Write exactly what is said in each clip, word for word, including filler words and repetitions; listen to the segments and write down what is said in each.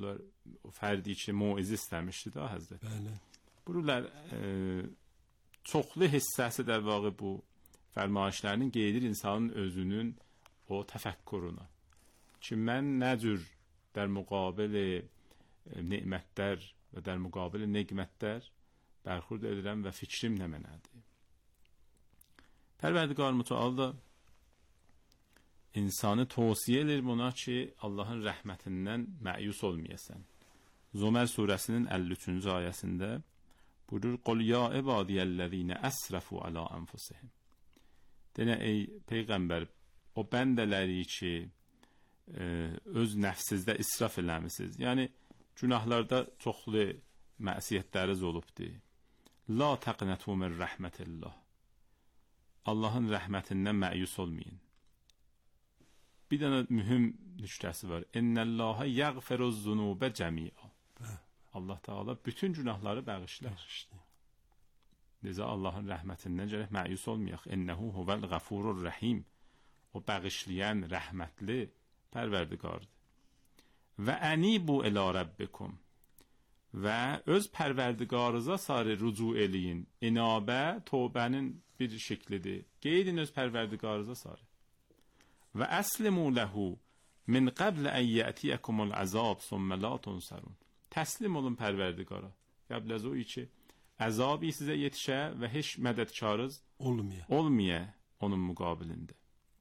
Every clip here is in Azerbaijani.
bunlar o fərdi üçün mauizə istəmişdi da Həzrət. Bəli. Buralar e, çoxlu hissəsi də vağı bu fərmayişlərinin gedir insanın özünün o təfəkkürünə. Ki mən nə cür در مقابل نعمتlər və در مقابل neqmətlər bərxurd edirəm və fikrim nə mənədir. Pərverdigar Mütəal da insanı tövsiyə edir buna ki, Allahın rəhmətindən məyus olmayasan. Zumər surəsinin əlli üçüncü ayəsində buyurur: "Qul ya ibadiyellezine əsrafu ala anfusihim." Denə ey peyğəmbər, o bəndələri ki öz nəfsinizdə israf eləmisiniz. Yəni günahlarda çoxlu məsiyyətləriniz olubdu. La taqnatu min rahmetillah. Allahın rəhmətindən məyus olmayın. Bir dənə mühüm nüqtəsi var. İnnallaha yaghfiruz zunube cəmi'a. Allah Taala bütün günahları bağışlar. Necə Allahın rəhmətindən gərək məyus olmayaq. İnnehu huvel gafurur rahim. O bağışlayan, rəhmətli Pərverdigardır. Və ənibu ilə Rabbikum. Və öz Pərverdigarınıza sarı rücu eləyin. İnabə tövbənin bir şəklidir. Qeydin öz Pərverdigarınıza sarı. Və əslimu lehu min qabl an ya'tiyakumul azab thumma la tunsarun. Təslim olun Pərverdigara. Qəbl az o ki əzabı sizə yetişə və heç mədədkarınız olmaya. Olmaya onun müqabilində.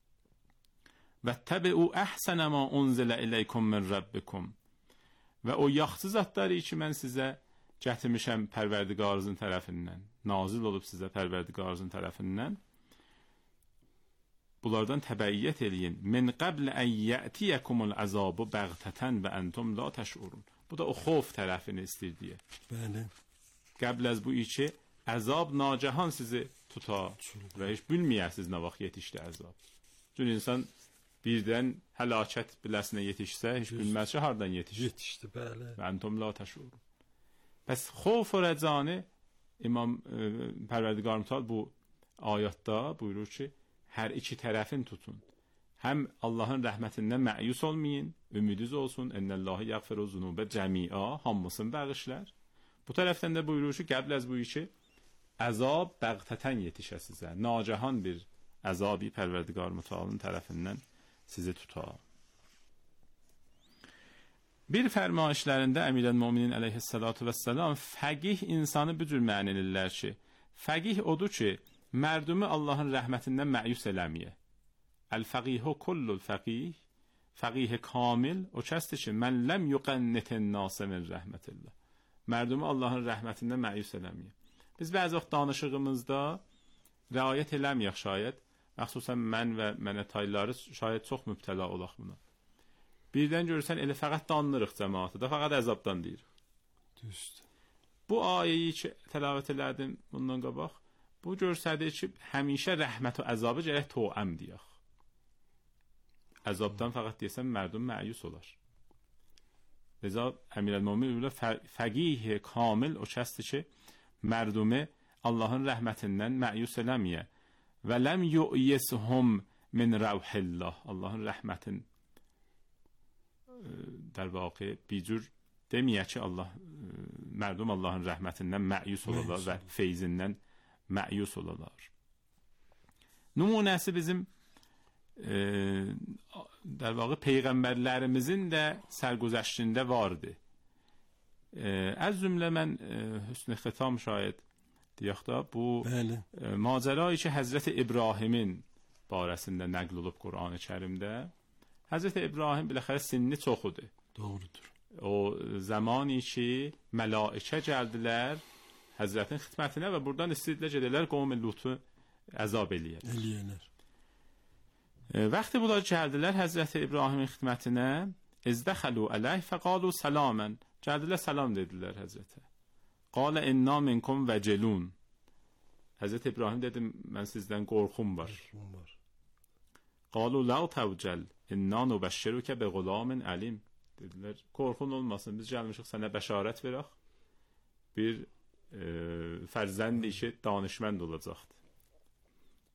وَاتَّبِعُوا أَحْسَنَ مَا أُنْزِلَ إِلَيْكُمْ مِنْ رَبِّكُمْ. Və o yaxşı zatları ki mən sizə gətirmişəm Pərverdigarınızın tərəfindən, nazil olub sizə Pərverdigarınızın tərəfindən, bunlardan təbəyyət eləyin. Min qabl an ya'tiyakumul azabu baghtatan və antum la tash'urun. Bu da o xof tərəfini istəyir deyə. Bəli. Qəbl az bu ki əzab nacahan sizi tuta və heç bilməyəsiniz nə vaxt yetişdi əzab. Çünki insan birdən həlakət biləsinə yetişsə, heç bilməz ki, hardan yetişdi. Yetişdi, bəli. Və antum la təşurun. Bəs xof və rəcanı İmam e, Pərverdigar Mütəal bu ayətdə buyurur ki, hər iki tərəfin tutun. Həm Allahın rəhmətindən məyus olmayın, ümidiniz olsun. Ennallahi yaghfiru zunube cəmi'a, hamısını bağışlar. Bu tərəfdən də buyurur ki, qəbl az bu ki, əzab bəğtətən yetişə sizə. Nacahan bir əzabi Pərverdigar Mütəalın tərəfindən sizi tutar. Bir fərmayişlərində Əmirəl-Möminin əleyhissalatu vesselam fəqih insanı bu cür məna edirlər ki, fəqih odur ki, mərdumi Allahın rəhmətindən məyus eləməyə. Əl-fəqihu kullul fəqih, fəqih kamil o kəsdir ki, mən ləm yuqannitin nasə min rəhmətillah. Mərdumi Allahın rəhmətindən məyus eləməyə. Biz bəzi vaxt danışığımızda riayət eləməyək şayət, məxsusən mən və mənə tayları şayət çox mübtəla olaq buna. Birdən görürsən, elə fəqət danırıq cəmaatı da, fəqət əzabdan deyirik. Düzdür. Bu ayəyi ki, təlavət elədim bundan qabaq, bu görsədir ki, həmişə rəhmət və əzabı gərək toəm deyək. Əzabdan fəqət deyəsən, mərdum məyus olar. Rəza Əmirəl-Mömin ilə fəqih kamil o kəsdir ki, mərdumi Allahın rəhmətindən məyus eləməyə. Və ləm yu'yishum min rauhillah. Allahın rəhmətin در واقع بیجور demiyə ki, Allah mərdum Allahın rəhmətindən məyus olarlar və feyzindən məyus olarlar. Nümunəsi bizim e, در واقع peyğəmbərlərimizin də sərgüzəştində vardı. E, az cümlə mən e, hüsn-i xitam şayət deyək da bu e, macərayı ki Həzrəti İbrahimin barəsində nəql olub Qur'an-ı Kərimdə. Həzrəti İbrahim biləxərə sinni çoxudur. Doğrudur. O zamani ki mələikə gəldilər Həzrətin xidmətinə və buradan istədilər gedələr qovm-i Lutu əzab eləyər. Eləyərlər. E, vaxtı bunlar gəldilər Həzrəti İbrahimin xidmətinə, izdəxəlu əleyh fəqalu salaman. Gəldilər salam dedilər Həzrətə. Qalə inna minkum vəcilun. Həzrəti İbrahim dedim, mən sizdən qorxum var. Qorxum var. Qalu la tavcel inna nubəşşirukə bi gulamin alim. Dedilər, qorxun olmasın, biz gəlmişik sənə bəşarət verək. Bir e, fərzəndi ki danışmənd olacaqdır.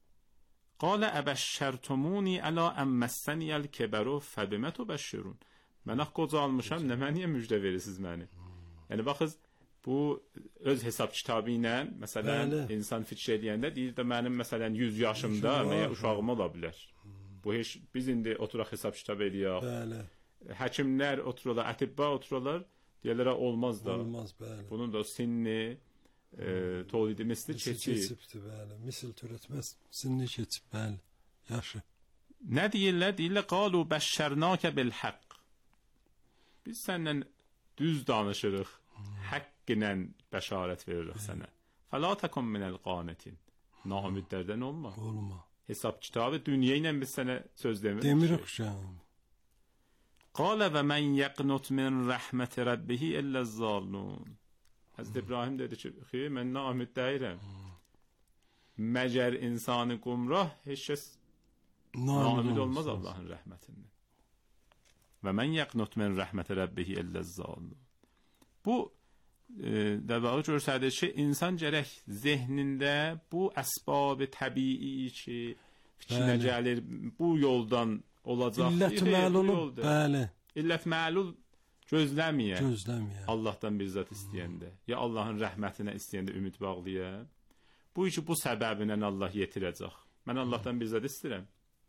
Qalə əbəşşərtumuni əla əmməssəniyəl kəbəru fəbimə tubəşşirun. Mən axı qocalmışam, nə mənə niyə müjdə verirsiniz məni? Yəni baxız, bu öz hesab kitabı ilə məsələn Bəli. insan fikir edəndə deyir də mənim məsələn yüz yaşımda məyə uşağım ola bilər. Bu heç biz indi oturaq hesab kitab eləyək. Bəli. Həkimlər otururlar, ətibba otururlar, deyirlər olmaz da. Olmaz, bəli. Bunun da sinni e, tolidi misli keçib. Keçibdi, bəli. Misil törətməz, sinni keçib, bəli. Yaxşı. Nə deyirlər? Deyirlər qalu bəşşərnakə bil haqq. Biz səndən düz danışırıq. Haqq ilə bəşarət veririk sənə. Fəla təkun minəl qanitin. Naümidlərdən olma. Olma. Hesab kitabı dünya ilə biz sənə söz demirik. Demirik canım. Qalə və mən yəqnut min rəhməti rəbbihi illə zalun. Həzrət İbrahim dedi ki, xeyr, mən naümid deyirəm. Məgər insanı qumrah heç kəs naümid olmaz Allahın rəhmətindən. Və mən yəqnut min rəhməti rəbbihi illə zalun. Bu e, dəbəği görsədir ki, insan gərək zehnində bu əsbab-ı təbii ki, fikrinə gəlir, bu yoldan olacaq. İllət məlul, bəli. İllət məlul gözləməyə. Gözləməyə. Allahdan bir zat istəyəndə, ya Allahın rəhmətinə istəyəndə ümid bağlaya. Bu işi bu səbəbinə Allah yetirəcək. Mən Allahdan bir zat istəyirəm.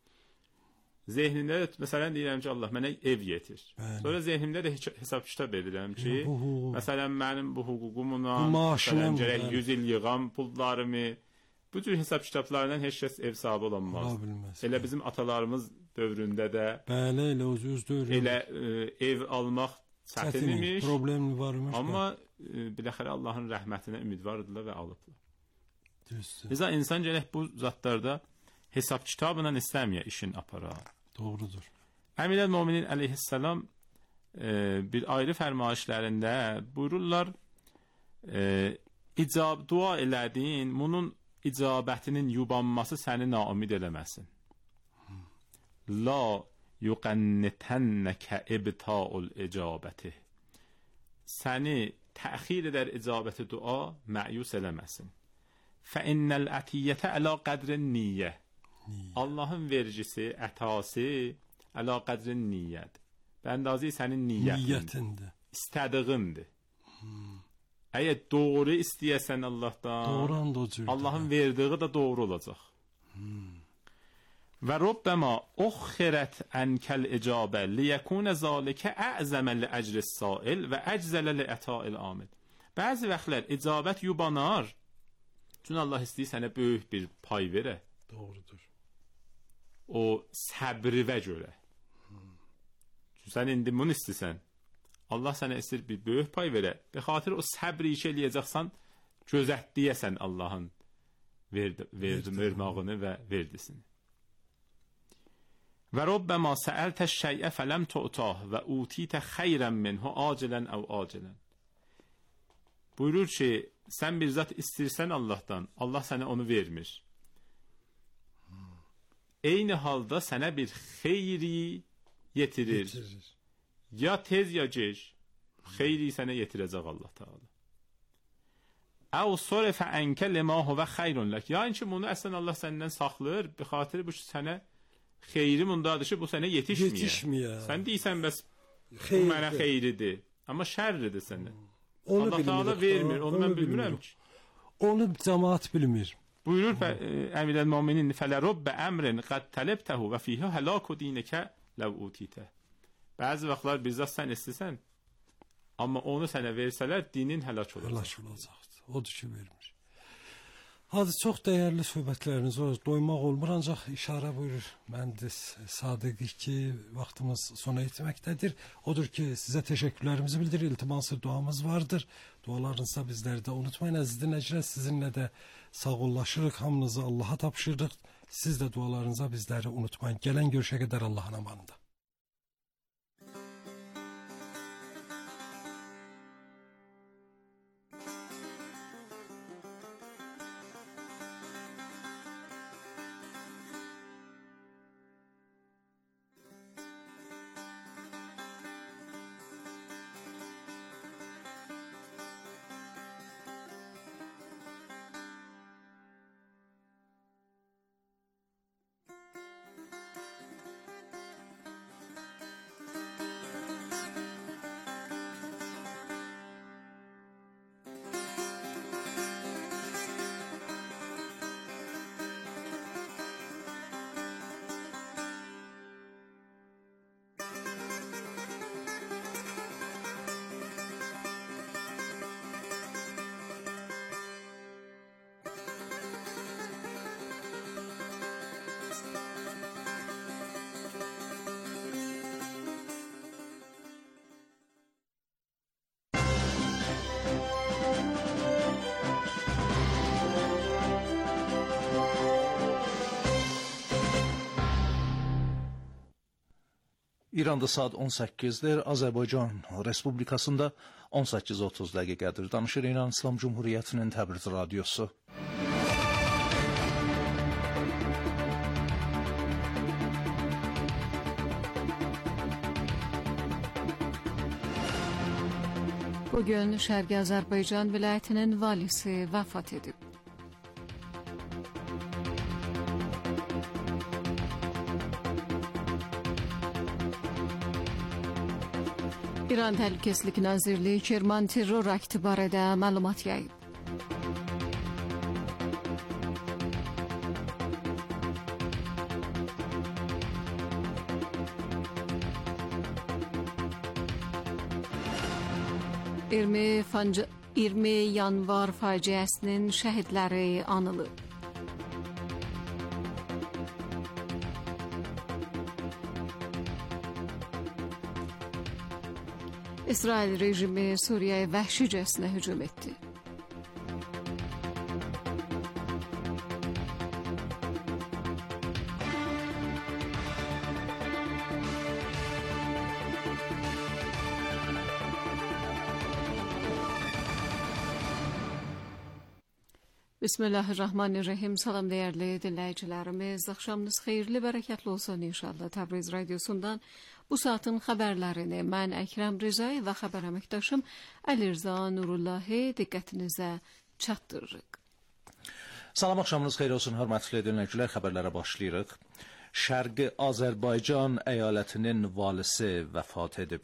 Zehnimdə məsələn deyirəm ki, Allah mənə ev yetir. Bəli. Sonra zehnimdə də hesab kitab edirəm ki, bu, bu, bu. məsələn mənim bu hüququmla məsələn gərək yüz il yığam pullarımı. Bu cür hesab kitablarından heç kəs ev sahibi olamaz. Elə bizim atalarımız dövründə də bəli, elə öz dövründə elə e, ev almaq çətin imiş, problemli varmış. Amma e, biləxərə Allahın rəhmətinə ümidvardılar və alıblar. Düzdür. Bizə insan gərək bu zatlarda hesab kitabla istəməyə işin apara. Doğrudur. Əmirəl Möminin əleyhissalam e, bir ayrı fərmayişlərində buyururlar, e, icab dua elədin, bunun icabətinin yubanması səni naümid eləməsin. Hmm. La yuqannitannaka ibta'ul icabəti. Səni təxir edər icabəti dua məyus eləməsin. Fə innəl ətiyyətə əla qədrin niyyə. Allahın vericisi, ətası əla qədrin niyyət. Bəndazı sənin niyyətindir. İstədiğindir. Hmm. Əgər doğru istəyəsən Allahdan, doğru Allahın verdiği də doğru olacaq. Hmm. Və rubbəma uxxirət ənkəl icabə liyəkunə zalikə əzəmə li əcris sail və əczələ li əta'il amil. Bəzi vaxtlar icabət yubanar. Çünki Allah istəyir sənə böyük bir pay verə. Doğrudur. O səbrivə görə. Hmm. Çünki sən indi bunu istəyirsən. Allah sənə istəyir bir böyük pay verə. Bir xatir o səbri iş eləyəcəksən, gözətdiyəsən Allahın verdi, verdi, vermağını və verdisini. Və rubbəma səəltə şeyə fələm tu'tah və utitə xeyrən minhu acilən əv acilən. Buyurur ki, sən bir zat istəyirsən Allahdan, Allah sənə onu vermir. Hmm. Eyni halda sənə bir xeyri yetirir. Yetirir. Ya tez ya gec xeyri sənə yetirəcək Allah Teala. Əv sorifə ənkə limə huvə xeyrun lək. Yəni ki, bunu əslən Allah səndən saxlayır, bir xatir bu ki, sənə xeyri bundadır ki, bu sənə yetişməyə. Yetişməyə. Sən deyirsən, bəs bu mənə xeyridir, amma şərridir sənə. Onu Allah Teala vermir, onu, onu mən bilmirəm ki. Onu cəmaat bilmir. Buyurur Əmirəl Möminin fələrubbə əmrin qəd tələbtəhu və fihə hələku dinəkə ləv utitə. Bəzi vaxtlar bizzat sən istəsən, amma onu sənə versələr, dinin həlak olacaq. Həlak olacaqdır. Odur ki, vermir. Hadi, çox dəyərli söhbətləriniz olur. Doymaq olmur, ancaq işarə buyurur. Mühəndis Sadiq ki, vaxtımız sona etməkdədir. Odur ki, sizə təşəkkürlərimizi bildirir. İltiması duamız vardır. Dualarınızda bizləri də unutmayın. Əziz dinləyicilər, sizinlə də sağollaşırıq. Hamınızı Allaha tapşırırıq. Siz də dualarınıza bizləri unutmayın. Gələn görüşə qədər Allahın amanında. İranda saat on səkkizdir, Azərbaycan Respublikasında on səkkiz otuz dəqiqədir. Danışır İran İslam Cumhuriyyətinin Təbriz radiosu. Bugün Şərqi Azərbaycan vilayətinin valisi vəfat edib. İran Təhlükəsizlik Nazirliyi Kerman terror aktı barədə məlumat yayıb. iyirmi yanvar faciəsinin şəhidləri anılıb. İsrail rejimi Suriyaya vəhşicəsinə hücum etdi. Bismillahirrahmanirrahim. Salam değerli dinləyicilərimiz. Axşamınız xeyirli, bərəkətli olsun inşallah. Təbriz radiosundan bu saatin xəbərlərini mən Əkrəm Rizay və xəbər əməkdaşım Əlirza Nurullahi diqqətinizə çatdırırıq. Salam, axşamınız xeyir olsun, hörmətli dinləyicilər. Xəbərlərə başlayırıq. Şərqi Azərbaycan əyalətinin valisi vəfat edib.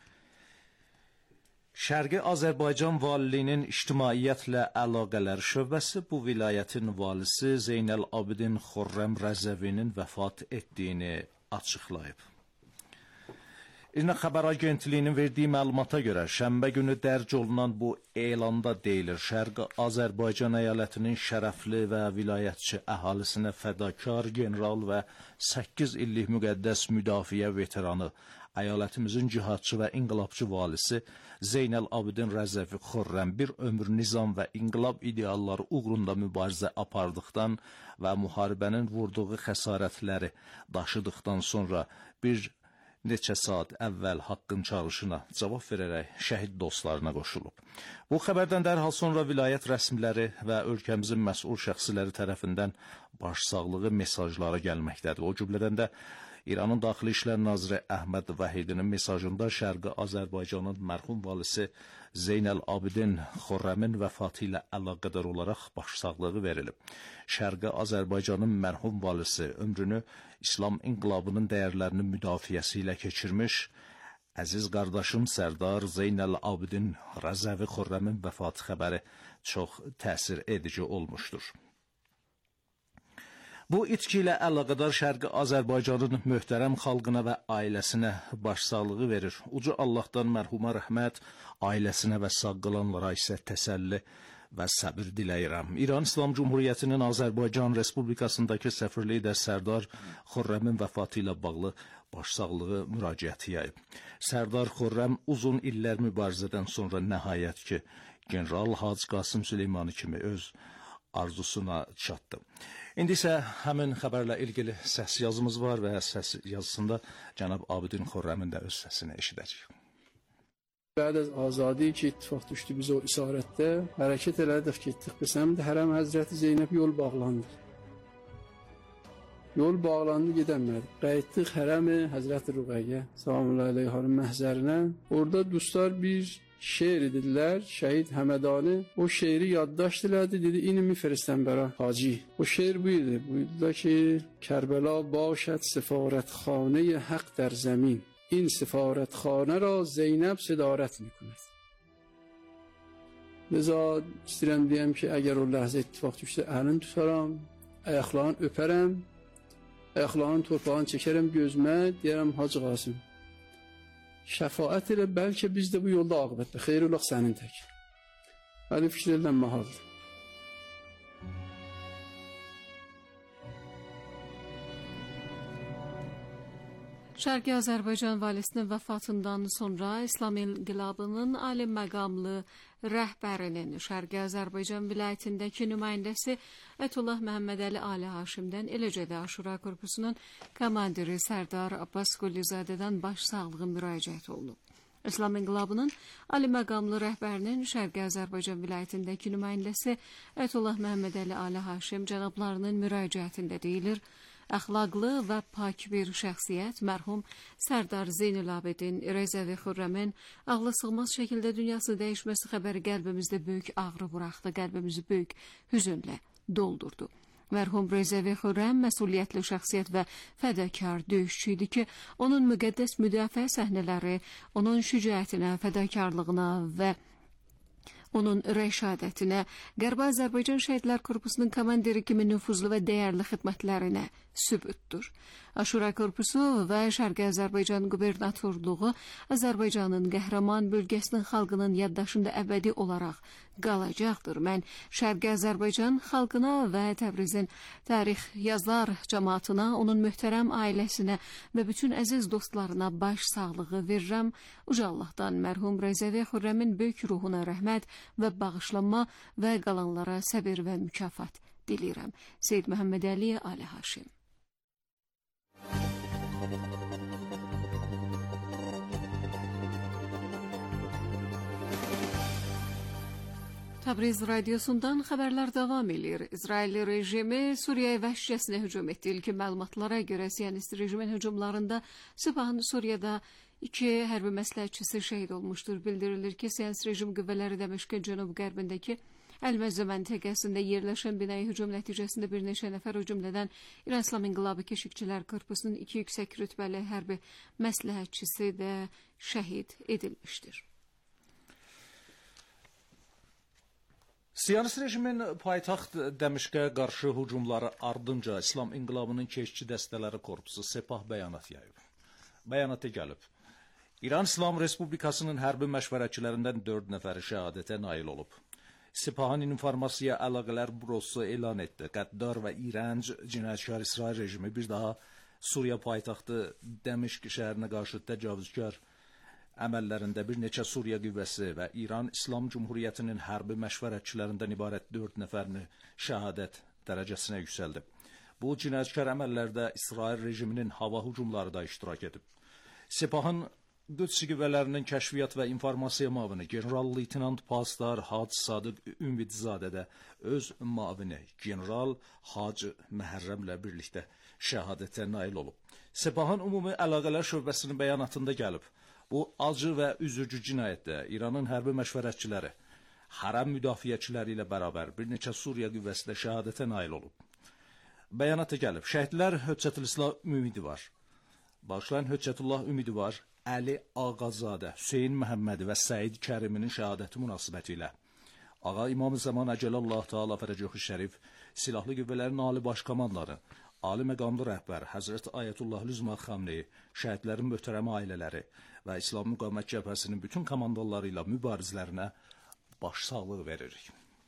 Şərqi Azərbaycan valiliyinin ictimaiyyətlə əlaqələr şöbəsi bu vilayətin valisi Zeynəl Abidin Xürrəm Rəzəvinin vəfat etdiyini açıqlayıb. İrna Xəbər Agentliyinin verdiyi məlumata görə şənbə günü dərc olunan bu elanda deyilir, Şərqi Azərbaycan əyalətinin şərəfli və vilayətçi əhalisinə fədakar general və səkkiz illik müqəddəs müdafiə veteranı, əyalətimizin cihadçı və inqilabçı valisi Zeynəl Abidin Rəzəvi Xürrəm bir ömür nizam və inqilab idealları uğrunda mübarizə apardıqdan və müharibənin vurduğu xəsarətləri daşıdıqdan sonra bir neçə saat əvvəl haqqın çağrışına cavab verərək şəhid dostlarına qoşulub. Bu xəbərdən dərhal sonra vilayət rəsmiləri və ölkəmizin məsul şəxsləri tərəfindən başsağlığı mesajları gəlməkdədir. O cümlədən də İranın Daxili İşlər Naziri Əhməd Vəhidinin mesajında Şərqi Azərbaycanın mərhum valisi Zeynəl Abidin Xürrəmin vəfatı ilə əlaqədar olaraq başsağlığı verilib. Şərqi Azərbaycanın mərhum valisi ömrünü İslam inqilabının dəyərlərinin müdafiəsi ilə keçirmiş, əziz qardaşım Sərdar Zeynəl Abidin Rəzəvi Xürrəmin vəfatı xəbəri çox təsir edici olmuşdur. Bu itki ilə əlaqədar Şərqi Azərbaycanın möhtərəm xalqına və ailəsinə başsağlığı verir. Uca Allahdan mərhuma rəhmət, ailəsinə və sağ qalanlara isə təsəlli və səbir diləyirəm. İran İslam Cumhuriyyətinin Azərbaycan Respublikasındakı səfirliyi də Sərdar Xürrəmin vəfatı ilə bağlı başsağlığı müraciəti yayıb. Sərdar Xürrəm uzun illər mübarizədən sonra nəhayət ki, General Hacı Qasım Süleymanı kimi öz arzusuna çatdı. İndi isə həmin xəbərlə ilgili səs yazımız var və səs yazısında cənab Abidin Xürrəmin də öz səsini eşidəcəyik. بعد از آزادی که اتفاق داشتی biz o isarətdə hərəkət elədik, getdik. Biz həm də hərəm Həzrəti Zeynəb yol bağlandı. Yol bağlandı, gedəmədik. Qayıtdıq hərəm Həzrəti Ruqəyyə sallallahu əleyhi məhzərinə. Orada dostlar bir şeir dediler, şehit Həmədani o şeiri yaddaşt elədi, dedi اینو میفرستم برای حاجی. O şeir buydu, buydu ki Kərbela باشد سفارتخانه حق در زمین. این سفارتخانه را زینب صدارت میکند. لذا istəyirəm deyəm ki, əgər o ləhzə ittifaq düşsə, əlini tutaram, ayaqlarını öpərəm, ayaqlarının torpağını çəkərəm gözümə, deyərəm Hacı Qasım. Şəfaət elə, bəlkə biz də bu yolda aqibətdə, xeyr olaq sənin tək. Bəli, fikir edilən mahaldır. Şərqi Azərbaycan valisinin vəfatından sonra İslam İnqilabının ali məqamlı rəhbərinin Şərqi Azərbaycan vilayətindəki nümayəndəsi Ətullah Məhəmmədəli Ali Haşimdən, eləcə də Aşura Korpusunun komandiri Sərdar Abbas Qullizadədən başsağlığı müraciət olunub. İslam İnqilabının ali məqamlı rəhbərinin Şərqi Azərbaycan vilayətindəki nümayəndəsi Ətullah Məhəmmədəli Ali Haşim cənablarının müraciətində deyilir: əxlaqlı və pak bir şəxsiyyət mərhum Sərdar Zeynəlabidin Rəzəvi Xürrəmin ağla sığmaz şəkildə dünyası dəyişməsi xəbəri qəlbimizdə böyük ağrı buraxdı, qəlbimizi böyük hüzünlə doldurdu. Mərhum Rəzəvi Xürrəm məsuliyyətli şəxsiyyət və fədakar döyüşçü idi ki, onun müqəddəs müdafiə səhnələri onun şücaətinə, fədakarlığına və onun rəşadətinə, Qərbi Azərbaycan Şəhidlər Korpusunun komandiri kimi nüfuzlu və dəyərli xidmətlərinə sübutdur. Aşura Korpusu və Şərqi Azərbaycan qubernatorluğu Azərbaycanın qəhrəman bölgəsinin xalqının yaddaşında əbədi olaraq qalacaqdır. Mən Şərqi Azərbaycan xalqına və Təbrizin tarix yazar cəmaatına, onun möhtərəm ailəsinə və bütün əziz dostlarına baş sağlığı verirəm. Uca Allahdan mərhum Rəzəvi Xürrəmin böyük ruhuna rəhmət və bağışlanma və qalanlara səbir və mükafat diləyirəm. Seyyid Məhəmmədəli Ali Haşim. Təbriz radiosundan xəbərlər davam edir. İsrail rejimi Suriyaya vəhşicəsinə hücum etdi. İlkin məlumatlara görə Siyonist rejimin hücumlarında Sabahın Suriyada iki hərbi məsləhətçisi şəhid olmuşdur. Bildirilir ki, Siyonist rejim qüvvələri Dəməşqin cənub-qərbindəki Əl-Məzzə məntəqəsində yerləşən binaya hücum nəticəsində bir neçə nəfər, o cümlədən İran İslam İnqilabı Keşikçilər Korpusunun iki yüksək rütbəli hərbi məsləhətçisi də şəhid edilmişdir. Siyonist rejimin paytaxt Dəməşqə qarşı hücumları ardınca İslam İnqilabının keşikçi dəstələri korpusu Sepah bəyanat yayıb. Bəyanata gəlib: İran İslam Respublikasının hərbi məşvərətçilərindən dörd nəfəri şəhadətə nail olub. Sepahın informasiya əlaqələr bürosu elan etdi. Qəddar və iyrənc cinayətkar İsrail rejimi bir daha Suriya paytaxtı Dəməşq şəhərinə qarşı təcavüzkar əməllərində bir neçə Suriya qüvvəsi və İran İslam Cumhuriyyətinin hərbi məşvərətçilərindən ibarət dörd nəfərini şəhadət dərəcəsinə yüksəldi. Bu cinayətkar əməllərdə İsrail rejiminin hava hücumları da iştirak edib. Sepahın Qüds qüvvələrinin kəşfiyyat və informasiya müavini general-leytenant Pasdar Hac Sadıq Ümidzadə də öz müavini general Hac Məhərrəmlə birlikdə şəhadətə nail olub. Sepahın ümumi əlaqələr şöbəsinin bəyanatında gəlib: bu acı və üzücü cinayətdə İranın hərbi məşvərətçiləri, hərəm müdafiəçiləri ilə bərabər bir neçə Suriya qüvvəsi də şəhadətə nail olub. Bəyanata gəlib: şəhidlər Höccətullah Ümidi var, başlayan Höccətullah Ümidi var, Əli Ağazadə, Hüseyn Məhəmmədi və Səid Kəriminin şəhadəti münasibəti ilə Ağa İmam-ı Zaman Əcəlallah Teala Fərəcəxü Şərif, Silahlı Qüvvələrin Ali Baş Komandanları, Ali məqamlı rəhbər Həzrət Ayətullah Lüzma Xamneyi, şəhidlərin möhtərəm ailələri və İslam Müqavimət Cəbhəsinin bütün komandaları ilə mübarizlərinə başsağlığı veririk.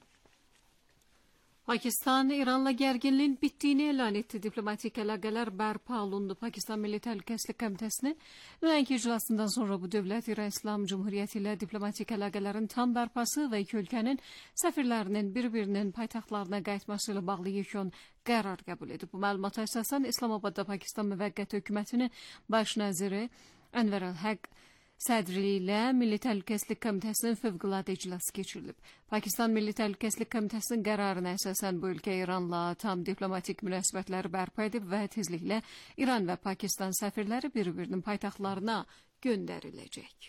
Pakistan İranla gərginliyin bitdiyini elan etdi. Diplomatik əlaqələr bərpa olundu. Pakistan Milli Təhlükəsizlik Komitəsinin nümayəndə iclasından sonra bu dövlət İran İslam Cumhuriyyəti ilə diplomatik əlaqələrin tam bərpası və iki ölkənin səfirlərinin bir-birinin paytaxtlarına qayıtması ilə bağlı yekun qərar qəbul edib. Bu məlumata əsasən İslamabadda Pakistan Müvəqqəti Hökumətinin baş naziri Ənvər Əl-Həq sədrliyi ilə Milli Təhlükəsizlik Komitəsinin fövqəladə iclası keçirilib. Pakistan Milli Təhlükəsizlik Komitəsinin qərarına əsasən bu ölkə İranla tam diplomatik münasibətləri bərpa edib və tezliklə İran və Pakistan səfirləri bir-birinin paytaxtlarına göndəriləcək.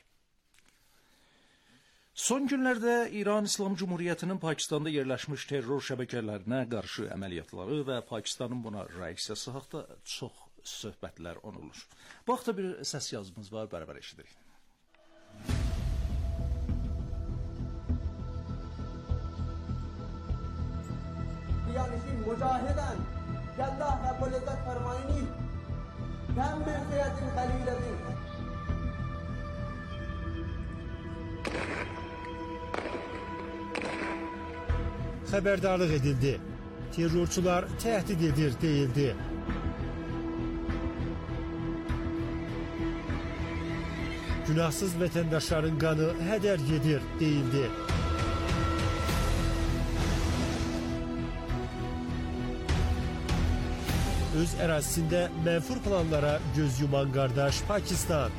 Son günlərdə İran İslam Cumhuriyyətinin Pakistanda yerləşmiş terror şəbəkələrinə qarşı əməliyyatları və Pakistanın buna reaksiyası haqda çox söhbətlər onulur. Bu haqda bir səs yazımız var, bərabər eşidirik. Yanişin mücahiden Allah Rabbul İzzet fermayini ben bir fiyatin haliledir. Xəbərdarlıq edildi. Terrorçular təhdid edir, deyildi. Günahsız vətəndaşların qanı hədər gedir deyildi. Öz ərazisində mənfur planlara göz yuman qardaş Pakistan.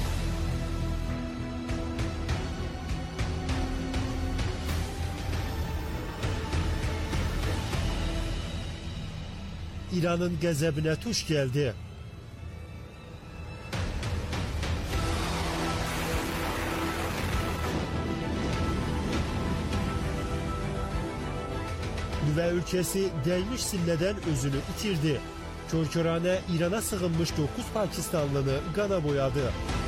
İranın qəzəbinə tuş gəldi. Nüvə ülkəsi dəymiş sillədən özünü itirdi. Körkörane İran'a sığınmış dokuz Pakistanlını qana boyadı.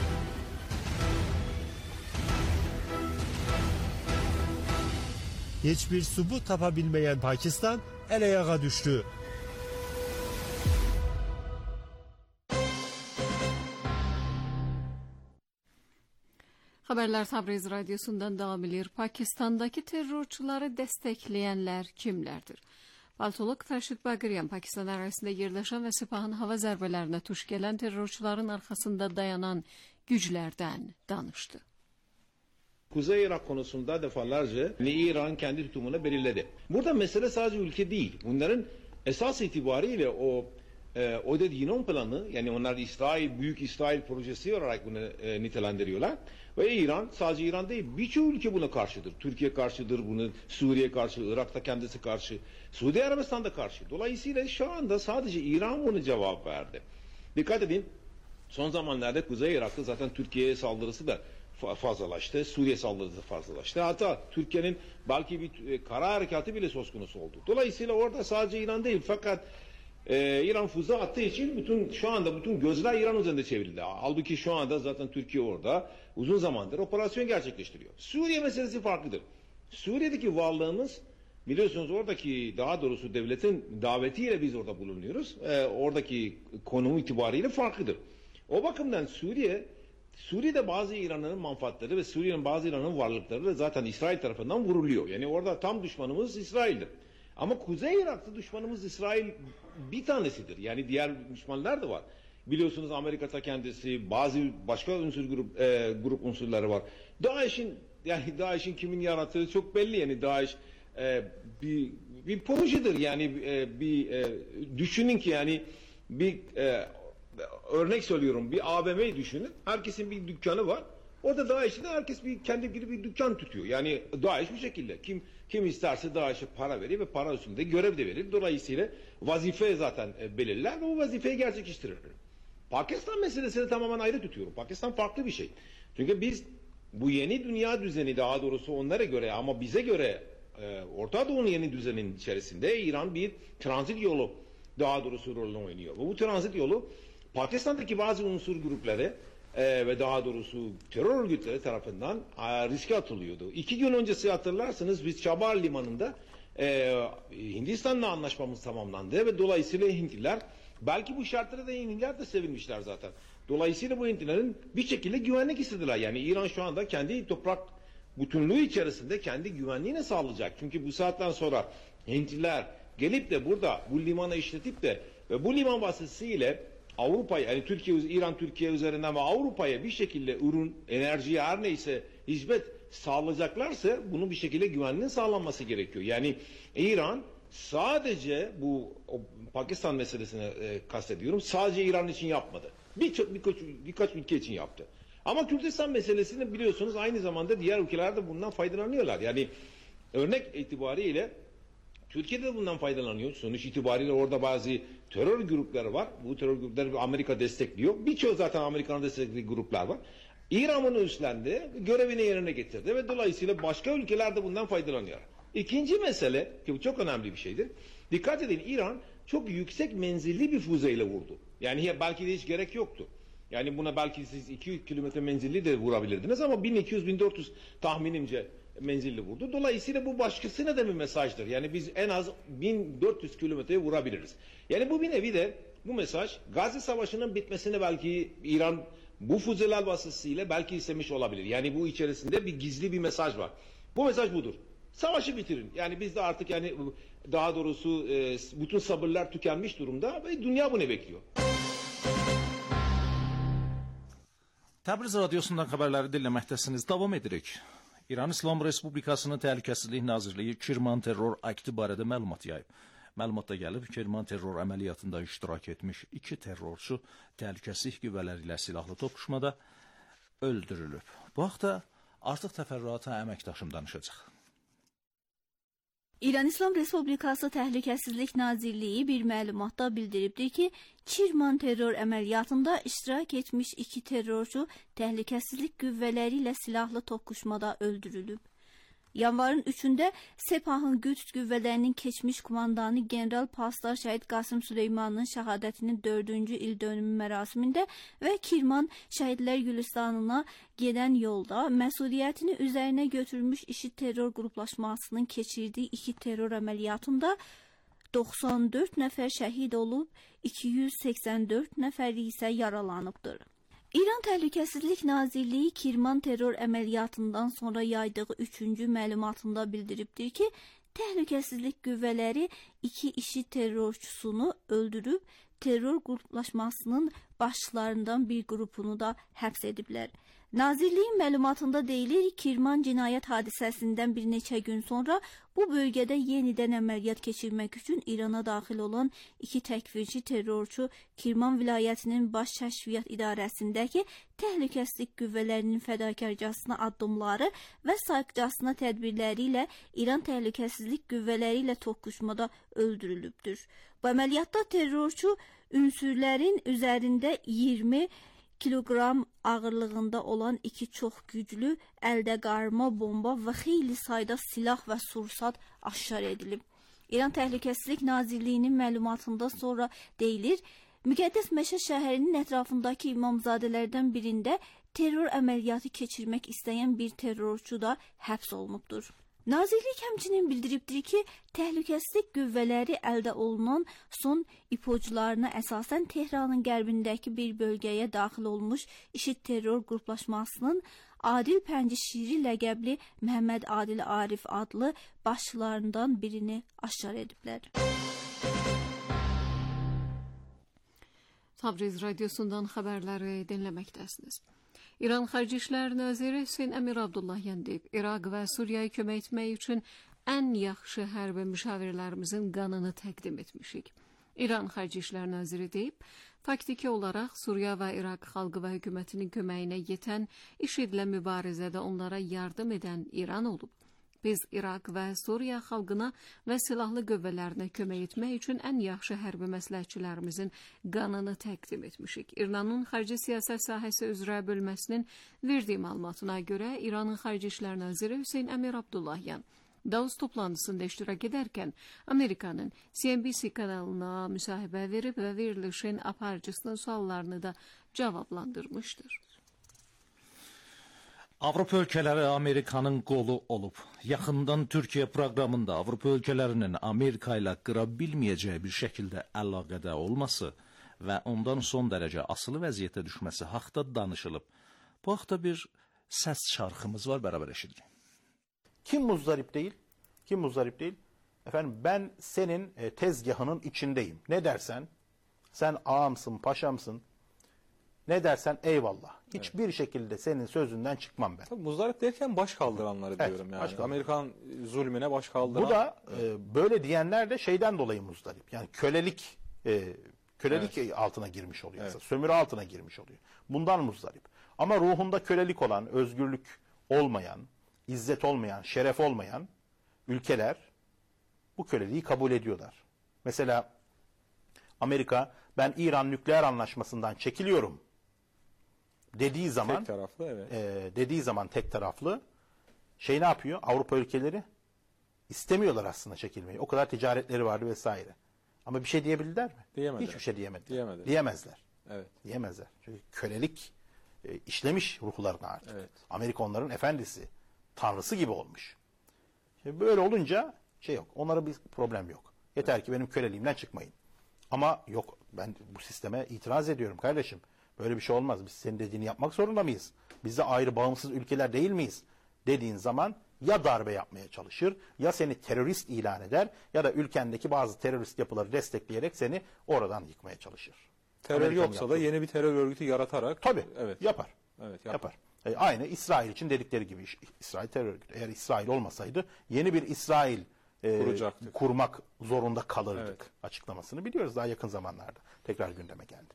Heç bir sübut tapa bilməyən Pakistan əl ayağa düşdü. Haberler Tabriz Radyosu'ndan devam ediyor. Pakistan'daki terörçüleri destekleyenler kimlerdir? Baltoluk Taşit Bagiryan, Pakistan arasında yerleşen ve Sepah'ın hava zərbələrine tuş gelen terörçülerin arkasında dayanan güçlerden danıştı. Kuzey Irak konusunda defalarca İran kendi tutumunu belirledi. Burada mesele sadece ülke değil. Bunların esas itibariyle o e, o dediğin on planı, yani onlar İsrail, Büyük İsrail projesi olarak bunu e, nitelendiriyorlar. Ve İran, sadece İran değil, birçok ülke buna karşıdır. Türkiye karşıdır, bunu Suriye karşı, Irak'ta kendisi karşı, Suudi Arabistan'da karşı. Dolayısıyla şu anda sadece İran bunu cevap verdi. Dikkat edin, son zamanlarda Kuzey Irak'ta zaten Türkiye'ye saldırısı da fazlalaştı, Suriye saldırısı da fazlalaştı. Hatta Türkiye'nin belki bir kara harekatı bile söz konusu oldu. Dolayısıyla orada sadece İran değil, fakat Ee, İran füze attığı için bütün şu anda bütün gözler İran üzerinde çevrildi. Halbuki şu anda zaten Türkiye orada uzun zamandır operasyon gerçekleştiriyor. Suriye meselesi farklıdır. Suriye'deki varlığımız, biliyorsunuz oradaki, daha doğrusu devletin davetiyle biz orada bulunuyoruz. Ee, oradaki konumu itibariyle farklıdır. O bakımdan Suriye, Suriye'de bazı İran'ın manfaatları ve Suriye'nin bazı İran'ın varlıkları da zaten İsrail tarafından vuruluyor. Yani orada tam düşmanımız İsrail'dir. Ama Kuzey Irak'ta düşmanımız İsrail bir tanesidir. Yani diğer düşmanlar da var. Biliyorsunuz Amerika'da kendisi, bazı başka unsur grup e, grup unsurları var. DAEŞ'in, yani DAEŞ'in kimin yarattığı çok belli. Yani DAEŞ e, bir bir projedir. Yani e, bir e, düşünün ki yani bir e, örnek söylüyorum, bir A V M'yi düşünün. Herkesin bir dükkanı var. Orada DAEŞ'de herkes bir kendi gibi bir dükkan tutuyor. Yani DAEŞ bu şekilde. Kim kim isterse DAEŞ'e para verir ve para üstünde görev de verir. Dolayısıyla vazife zaten e, belirler ve o vazifeyi gerçekleştirir. Pakistan meselesini tamamen ayrı tutuyorum. Pakistan farklı bir şey. Çünkü biz bu yeni dünya düzeni, daha doğrusu onlara göre ama bize göre e, Orta Doğu'nun yeni düzenin içerisinde İran bir transit yolu, daha doğrusu rolünü oynuyor. Ve bu transit yolu Pakistan'daki bazı unsur grupları Ee, ve daha doğrusu terör örgütleri tarafından e, riske atılıyordu. İki gün öncesi hatırlarsanız biz Çabar Limanı'nda e, Hindistan'la anlaşmamız tamamlandı ve dolayısıyla Hintliler, belki bu şartlara da Hintliler de sevinmişler zaten. Dolayısıyla bu Hintlilerin bir şekilde güvenlik istediler. Yani İran şu anda kendi toprak bütünlüğü içerisinde kendi güvenliğini sağlayacak. Çünkü bu saatten sonra Hintliler gelip de burada bu limanı işletip de ve bu liman vasıtasıyla Avrupa'ya, yani Türkiye, İran Türkiye üzerinden ve Avrupa'ya bir şekilde ürün, enerjiye her neyse hizmet sağlayacaklarsa bunun bir şekilde güvenliğinin sağlanması gerekiyor. Yani İran sadece bu Pakistan meselesine e, kastediyorum, sadece İran için yapmadı. Birçok birkaç, birkaç ülke için yaptı. Ama Kürdistan meselesini biliyorsunuz aynı zamanda diğer ülkeler de bundan faydalanıyorlar. Yani örnek itibariyle Türkiye de bundan faydalanıyor. Sonuç itibariyle orada bazı terör grupları var. Bu terör grupları Amerika destekliyor. Birçoğu zaten Amerika'nın desteklediği gruplar var. İran bunu üstlendi, görevini yerine getirdi ve dolayısıyla başka ülkeler de bundan faydalanıyor. İkinci mesele, ki bu çok önemli bir şeydir. Dikkat edin, İran çok yüksek menzilli bir füzeyle vurdu. Yani belki de hiç gerek yoktu. Yani buna belki siz iki yüz kilometre menzilli de vurabilirdiniz ama bin iki yüz bin dört yüz tahminimce menzilli vurdu. Dolayısıyla bu başkasına da bir mesajdır. Yani biz en az bin dört yüz kilometreye vurabiliriz. Yani bu bir nevi de bu mesaj Gazze Savaşı'nın bitmesini belki İran bu füzeler vasıtasıyla belki istemiş olabilir. Yani bu içerisinde bir gizli bir mesaj var. Bu mesaj budur. Savaşı bitirin. Yani biz de artık, yani daha doğrusu bütün sabırlar tükenmiş durumda ve dünya bunu bekliyor. Təbriz radiosundan xəbərləri dinləməkdəsiniz. Davam edirik. İran İslam Respublikasının Təhlükəsizlik Nazirliyi Kirman terror akti barədə məlumat yayıb. Məlumatda gəlib, Kirman terror əməliyyatında iştirak etmiş iki terrorçu təhlükəsizlik qüvvələri ilə silahlı toqquşmada öldürülüb. Bu haqda artıq təfərrüata əməkdaşım danışacaq. İran İslam Respublikası Təhlükəsizlik Nazirliyi bir məlumatda bildiribdir ki, Kirman terror əməliyyatında iştirak etmiş iki terrorçu təhlükəsizlik qüvvələri ilə silahlı toqquşmada öldürülüb. Yanvarın üçündə Sepahın Qüds qüvvələrinin keçmiş kumandanı General Pastar Şəhid Qasım Süleymanın şəhadətinin dördüncü il dönümü mərasimində və Kirman Şəhidlər Gülüstanına gedən yolda məsuliyyətini üzərinə götürmüş IŞİD terror qruplaşmasının keçirdiyi iki terror əməliyyatında doxsan dörd nəfər şəhid olub, iki yüz səksən dörd nəfəri isə yaralanıbdır. İran Təhlükəsizlik Nazirliyi Kirman terror əməliyyatından sonra yaydığı üçüncü məlumatında bildiribdir ki, təhlükəsizlik qüvvələri iki IŞİD terrorçusunu öldürüb, terror qruplaşmasının başçılarından bir qrupunu da həbs ediblər. Nazirliyin məlumatında deyilir, Kirman cinayət hadisəsindən bir neçə gün sonra bu bölgədə yenidən əməliyyat keçirmək üçün İrana daxil olan iki təkfirçi terrorçu Kirman vilayətinin baş kəşfiyyat idarəsindəki təhlükəsizlik qüvvələrinin fədakarcasına addımları və sayıqcasına tədbirləri ilə İran təhlükəsizlik qüvvələri ilə toqquşmada öldürülübdür. Bu əməliyyatda terrorçu ünsürlərin üzərində iyirmi kiloqram ağırlığında olan iki çox güclü əldə qarma bomba və xeyli sayda silah və sursat aşkar edilib. İran Təhlükəsizlik Nazirliyinin məlumatında sonra deyilir, Müqəddəs Məşəd şəhərinin ətrafındakı imamzadələrdən birində terror əməliyyatı keçirmək istəyən bir terrorçu da həbs olunubdur. Nazirlik həmçinin bildiribdir ki, təhlükəsizlik qüvvələri əldə olunan son ipucularına əsasən Tehranın qərbindəki bir bölgəyə daxil olmuş IŞİD terror qruplaşmasının Adil Pəncişiri ləqəbli Məhəmməd Adil Arif adlı başçılarından birini aşkar ediblər. Tabriz radiosundan xəbərləri dinləməkdəsiniz. İran Xarici İşlər Naziri Hüseyn Əmir Abdullahyan deyib, İraq və Suriyaya kömək etmək üçün ən yaxşı hərbi müşavirlərimizin qanını təqdim etmişik. İran Xarici İşlər Naziri deyib, faktiki olaraq Suriya və İraq xalqı və hökumətinin köməyinə yetən, IŞİDlə mübarizədə onlara yardım edən İran olub. Biz İraq və Suriya xalqına və silahlı qüvvələrinə kömək etmək üçün ən yaxşı hərbi məsləhətçilərimizin qanını təqdim etmişik. İranın xarici siyasət sahəsi üzrə bölməsinin verdiyi məlumatına görə İranın Xarici İşlər Naziri Hüseyn Əmir Abdullahyan Davos toplantısında iştirak edərkən Amerikanın C N B C kanalına müsahibə verib və verilişin aparıcısının suallarını da cavablandırmışdır. Avropa ölkələri Amerikanın qolu olub. Yaxından Türkiyə proqramında Avropa ölkələrinin Amerika ilə qıra bilməyəcəyi bir şəkildə əlaqədə olması və ondan son dərəcə asılı vəziyyətə düşməsi haqda danışılıb. Bu haqda bir səs çarxımız var, beraber eşidirik. Kim muzdarip değil? Kim muzdarip değil? Efendim ben senin e, tezgahının içindeyim. Ne dersen? Sen ağamsın, paşamsın. Ne dersen eyvallah. Hiçbir evet. şekilde senin sözünden çıkmam ben. Tabii muzdarip derken baş kaldıranları evet, diyorum yani. Amerikan zulmüne baş kaldıran. Bu da e, böyle diyenler de şeyden dolayı muzdarip. Yani kölelik e, kölelik evet. altına girmiş oluyor. Evet. Sömürü altına girmiş oluyor. Bundan muzdarip. Ama ruhunda kölelik olan, özgürlük olmayan, izzet olmayan, şeref olmayan ülkeler bu köleliği kabul ediyorlar. Mesela Amerika ben İran nükleer anlaşmasından çekiliyorum dediği zaman tek taraflı evet. E, dediği zaman tek taraflı şey ne yapıyor? Avrupa ülkeleri istemiyorlar aslında çekilmeyi. O kadar ticaretleri vardı vesaire. Ama bir şey diyebildiler mi? Diyemediler. Hiçbir şey diyemediler. Diyemediler. Diyemezler. Evet. Diyemezler. Çünkü kölelik e, işlemiş ruhlarına artık. Evet. Amerika onların efendisi, tanrısı gibi olmuş. Şimdi böyle olunca şey yok. Onlara bir problem yok. Yeter evet. ki benim köleliğimden çıkmayın. Ama yok, ben bu sisteme itiraz ediyorum kardeşim. Böyle bir şey olmaz. Biz senin dediğini yapmak zorunda mıyız? Biz de ayrı bağımsız ülkeler değil miyiz? Dediğin zaman ya darbe yapmaya çalışır, ya seni terörist ilan eder, ya da ülkendeki bazı terörist yapıları destekleyerek seni oradan yıkmaya çalışır. Terör Amerikan yoksa yaptı. Da yeni bir terör örgütü yaratarak. Tabii, evet. yapar. Evet, yapar. yapar. E, aynı İsrail için dedikleri gibi İsrail terör örgütü. Eğer İsrail olmasaydı yeni bir İsrail e, kurmak zorunda kalırdık evet. açıklamasını biliyoruz daha yakın zamanlarda. Tekrar gündeme geldi.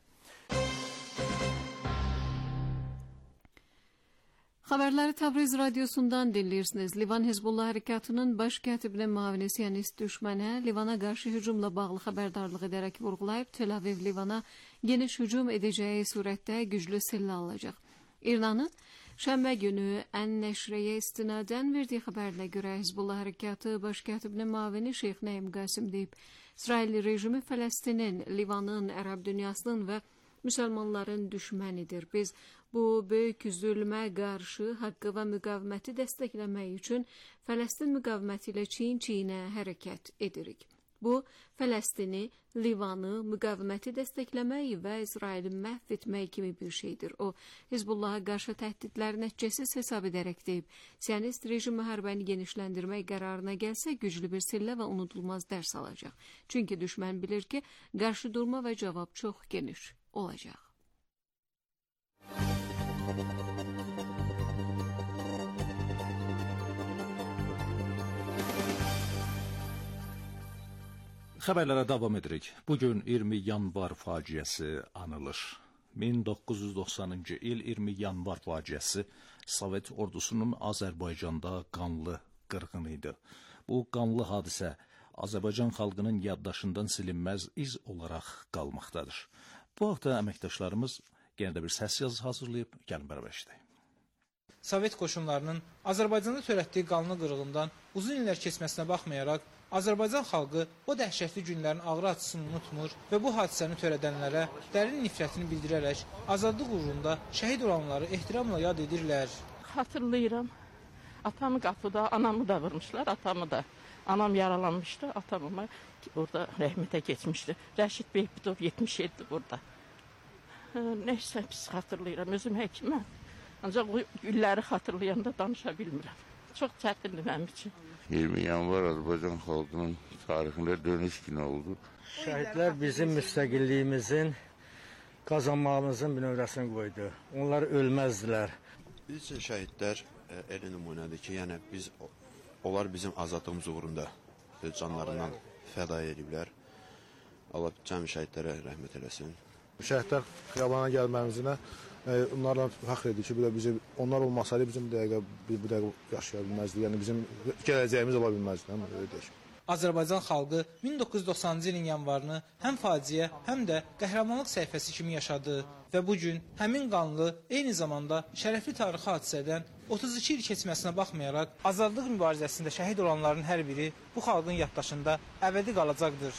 Xəbərləri Təbriz radiosundan dinləyirsiniz. Livan Hizbullah Hərəkatının baş kətibinin müavini siyonist düşmənə Livana qarşı hücumla bağlı xəbərdarlıq edərək vurğulayıb, Tel Aviv Livana geniş hücum edəcəyi surətdə güclü sillə alacaq. İranın şənbə günü Ən Nəşrəyə istinadən verdiyi xəbərinə görə Hizbullah Hərəkatı baş kətibinin müavini Şeyx Nəim Qasim deyib, İsrail rejimi Fələstinin, Livanın, ərəb dünyasının və müsəlmanların düşmənidir. Biz bu böyük zülmə qarşı haqqı və müqaviməti dəstəkləmək üçün Fələstin müqaviməti ilə çiyin-çiyinə hərəkət edirik. Bu, Fələstini, Livanı, müqaviməti dəstəkləmək və İsraili məhv etmək kimi bir şeydir. O, Hizbullaha qarşı təhdidləri nəticəsiz hesab edərək deyib, siyonist rejim müharibəni genişləndirmək qərarına gəlsə, güclü bir sillə və unudulmaz dərs alacaq. Çünki düşmən bilir ki, qarşı durma və cavab çox geniş olacaq. Xəbərlərə davam edirik. Bugün iyirmi yanvar faciəsi anılır. min doqquz yüz doxsanıncı il iyirmi yanvar faciəsi Sovet ordusunun Azərbaycanda qanlı qırğını idi. Bu qanlı hadisə Azərbaycan xalqının yaddaşından silinməz iz olaraq qalmaqdadır. Bu haqda əməkdaşlarımız yenə də bir səs yazısı hazırlayıb, gəlin bərabər işləyək. Sovet qoşunlarının Azərbaycanda törətdiyi qanlı qırğından uzun illər keçməsinə baxmayaraq, Azərbaycan xalqı o dəhşətli günlərin ağrı acısını unutmur və bu hadisəni törədənlərə dərin nifrətini bildirərək azadlıq uğrunda şəhid olanları ehtiramla yad edirlər. Xatırlayıram, atamı qapıda, anamı da vurmuşlar, atamı da. Anam yaralanmışdı, atamı orada rəhmətə keçmişdi. Rəşid Beypidov yetmiş yeddi burada. Neysə pis xatırlayıram, özüm həkiməm. Ancaq bu günləri xatırlayanda danışa bilmirəm. Çox çətindir mənim üçün. iyirmi yanvar Azərbaycan xalqının tarixində dönüş günü oldu. Şəhidlər bizim müstəqilliyimizin, qazanmağımızın bir növrəsini qoydu. Onlar ölməzdilər. Biz üçün şəhidlər elə nümunədir ki, yəni biz, onlar bizim azadlığımız uğrunda canlarından fəda ediblər. Allah cəmi şəhidlərə rəhmət eləsin. Şəhidlər xiyabana gəlməyimizlə onlarla fəxr edir ki, bir də bizi, onlar olmasaydı bizim dəqiqə, bu dəqiqə yaşaya bilməzdi. Yəni bizim gələcəyimiz ola bilməzdi. Azərbaycan xalqı min doqquz yüz doxsanıncı ilin yanvarını həm faciə, həm də qəhrəmanlıq səhifəsi kimi yaşadı və bu gün həmin qanlı, eyni zamanda şərəfli tarixi hadisədən otuz iki il keçməsinə baxmayaraq, azadlıq mübarizəsində şəhid olanların hər biri bu xalqın yaddaşında əbədi qalacaqdır.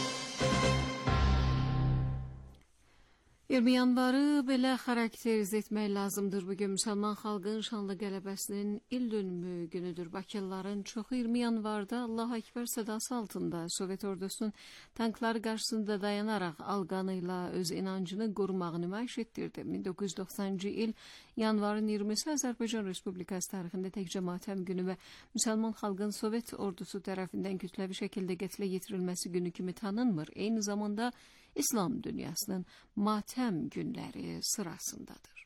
iyirmi yanvarı belə xarakterize etmək lazımdır. Bugün müsəlman xalqın şanlı qələbəsinin il dönümü günüdür. Bakılıların çoxu iyirmi yanvarda Allahu Ekber sədası altında Sovet ordusunun tankları qarşısında dayanaraq alqanıyla öz inancını qorumağı nümayiş etdirdi. min doqquz yüz doxsanıncı il yanvarın iyirmisi Azərbaycan Respublikası tarixində təkcə matəm günü və müsəlman xalqın Sovet ordusu tərəfindən kütləvi şəkildə qətlə yetirilməsi günü kimi tanınmır. Eyni zamanda İslam dünyasının matəm günləri sırasındadır.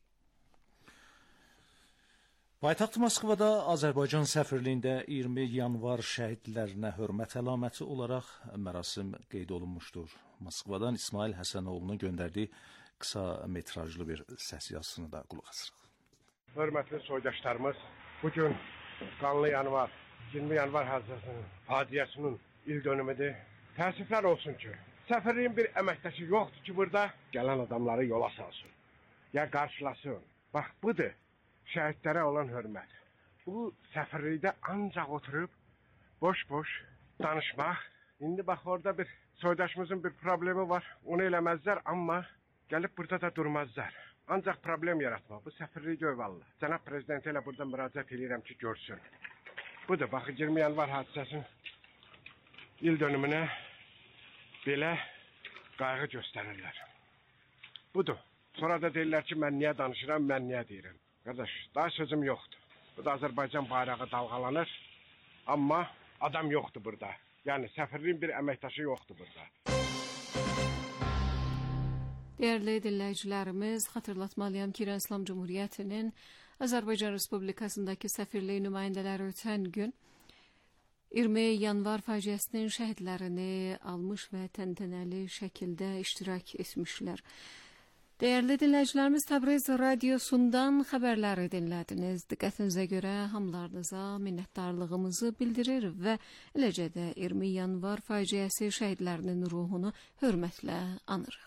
Paytaxt Moskvada Azərbaycan səfirliyində iyirmi yanvar şəhidlərinə hörmət əlaməti olaraq mərasim qeyd olunmuşdur. Moskvadan İsmail Həsənoğlu'nun göndərdiyi qısa metrajlı bir səs yazısını da qulaq asırıq. Hörmətli soydaşlarımız, bugün qanlı yanvar, iyirmi yanvar hadisəsinin, faciəsinin il dönümüdür. Təəssüflər olsun ki, səfirliyin bir əməkdaşı yoxdur ki, burada gələn adamları yola salsın, ya qarşılasın. Bax, budur şəhidlərə olan hörmət. Bu səfirlikdə ancaq oturub boş-boş danışmaq. İndi bax, orada bir soydaşımızın bir problemi var, onu eləməzlər, amma gəlib burada da durmazlar. Ancaq problem yaratmaq, bu səfirliyi gövvallı. Cənab Prezidenti ilə burada müraciət edirəm ki, görsün. Budur, bax, iyirmi yanvar hadisəsinin il dönümünə belə qayğı göstərirlər. Budur. Sonra da deyirlər ki, mən niyə danışıram, mən niyə deyirəm. Qardaş, daha sözüm yoxdur. Burada Azərbaycan bayrağı dalğalanır, amma adam yoxdur burada. Yəni, səfirliyin bir əməkdaşı yoxdur burada. Değerli dinləyicilərimiz, xatırlatmalıyam ki, İran İslam Cumhuriyyətinin Azərbaycan Respublikasındakı səfirliyi nümayəndələri ötən gün iyirmi yanvar faciəsinin şəhidlərini almış və təntənəli şəkildə iştirak etmişlər. Değerli dinləyicilərimiz, Təbriz Radiosundan xəbərləri dinlədiniz. Diqqətinizə görə hamılarınıza minnətdarlığımızı bildirir və eləcə də iyirmi yanvar faciəsi şəhidlərinin ruhunu hörmətlə anırıq.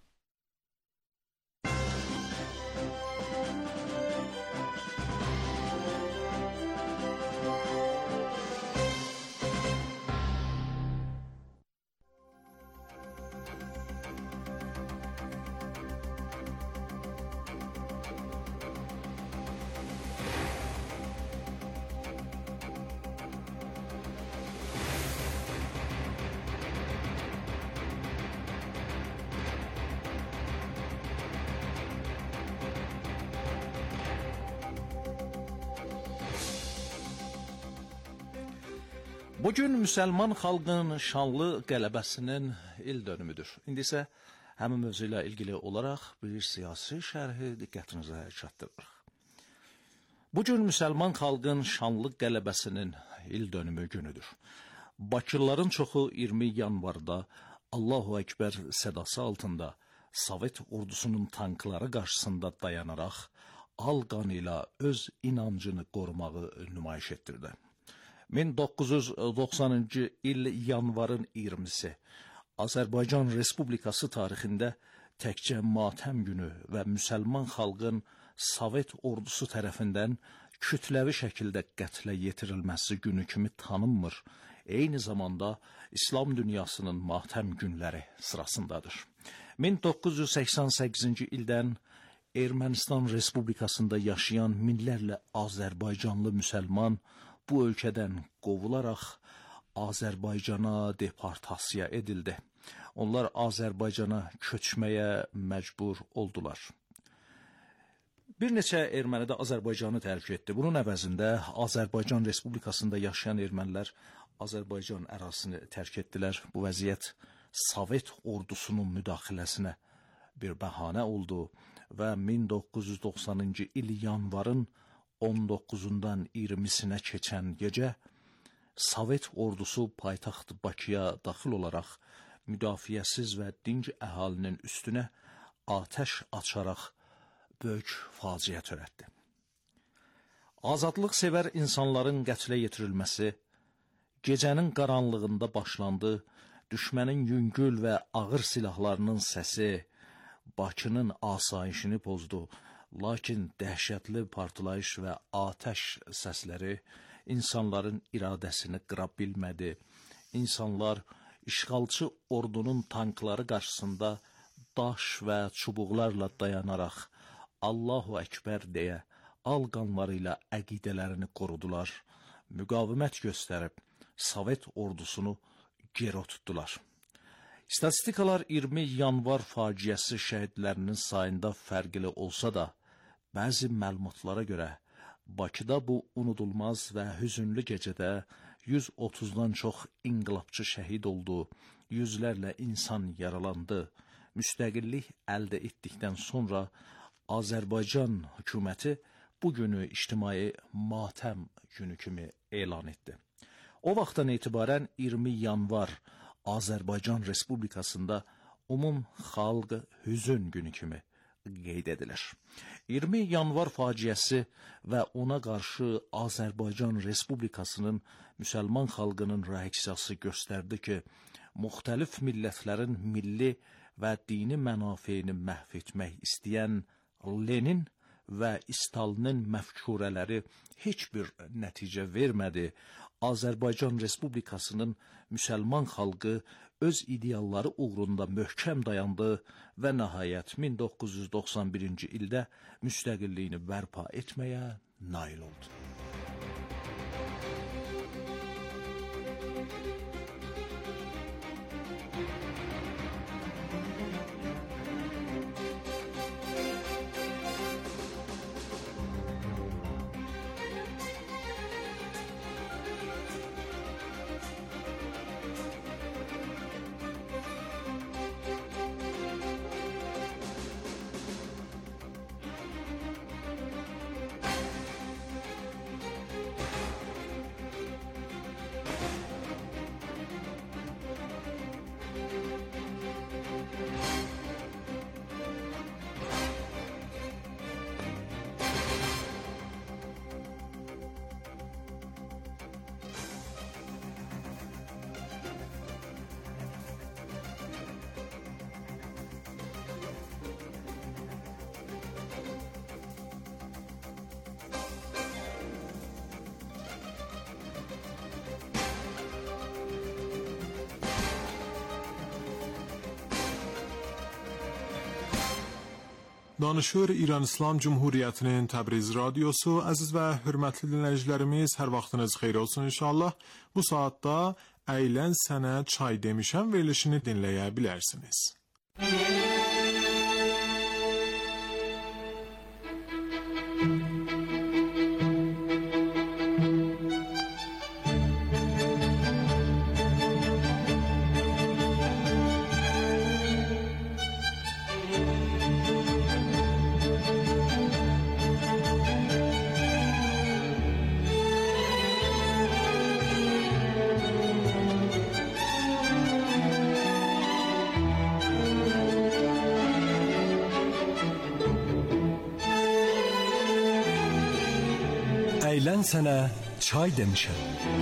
Bugün müsəlman xalqın şanlı qələbəsinin il dönümüdür. İndi isə həmin mövzu ilə ilgili olaraq bir siyasi şərhi diqqətinizə çatdırırıq. Bugün müsəlman xalqın şanlı qələbəsinin il dönümü günüdür. Bakılıların çoxu iyirmi yanvarda Allahu Ekber sədası altında Sovet ordusunun tankları qarşısında dayanaraq al qanı ilə öz inancını qorumağı nümayiş etdirdi. min doqquz yüz doxsanıncı il yanvarın iyirmisi Azərbaycan Respublikası tarixində təkcə matəm günü və müsəlman xalqın Sovet ordusu tərəfindən kütləvi şəkildə qətlə yetirilməsi günü kimi tanınmır. Eyni zamanda İslam dünyasının matəm günləri sırasındadır. min doqquz yüz səksən səkkizinci ildən Ermənistan Respublikasında yaşayan minlərlə Azərbaycanlı müsəlman bu ölkədən qovularaq Azərbaycana deportasiya edildi. Onlar Azərbaycana köçməyə məcbur oldular. Bir neçə erməni də Azərbaycanı tərk etdi. Bunun əvəzində Azərbaycan Respublikasında yaşayan ermənilər Azərbaycan ərazisini tərk etdilər. Bu vəziyyət Sovet ordusunun müdaxiləsinə bir bəhanə oldu və min doqquz yüz doxsanıncı il yanvarın on doqquzundan iyirmisinə keçən gecə Sovet ordusu paytaxt Bakıya daxil olaraq müdafiəsiz və dinc əhalinin üstünə atəş açaraq böyük faciə törətdi. Azadlıq sevər insanların qətlə yetirilməsi gecənin qaranlığında başlandı. Düşmənin yüngül və ağır silahlarının səsi Bakının asayişini pozdu. Lakin dəhşətli partlayış və atəş səsləri insanların iradəsini qıra bilmədi. İnsanlar işğalçı ordunun tankları qarşısında daş və çubuqlarla dayanaraq Allahu Ekber deyə al qanları ilə əqidələrini qorudular. Müqavimət göstərib Sovet ordusunu geri tutdular. İstatistikalar iyirmi yanvar faciəsi şəhidlərinin sayında fərqli olsa da, bəzi məlumatlara görə Bakıda bu unudulmaz və hüzünlü gecədə yüz otuzdan çox inqilabçı şəhid oldu, yüzlərlə insan yaralandı. Müstəqillik əldə etdikdən sonra Azərbaycan hökuməti bu günü ictimai matəm günü kimi elan etdi. O vaxtdan etibarən iyirmi yanvar Azərbaycan Respublikasında umum xalq hüzün günü kimi qeyd edilir. iyirmi yanvar faciəsi və ona qarşı Azərbaycan Respublikasının müsəlman xalqının reaksiyası göstərdi ki, müxtəlif millətlərin milli və dini mənafeyini məhv etmək istəyən Lenin və Stalinin məfkurələri heç bir nəticə vermədi. Azərbaycan Respublikasının müsəlman xalqı öz idealları uğrunda möhkəm dayandı və nəhayət min doqquz yüz doxsan birinci ildə müstəqilliyini bərpa etməyə nail oldu. Danışır İran İslam Cumhuriyyətinin Təbriz Radiosu. Əziz və hörmətli dinləyicilərimiz, hər vaxtınız xeyir olsun inşallah. Bu saatda Əylən Sənə Çay Demişəm verilişini dinləyə bilərsiniz. Əylən sənə çay demişəm.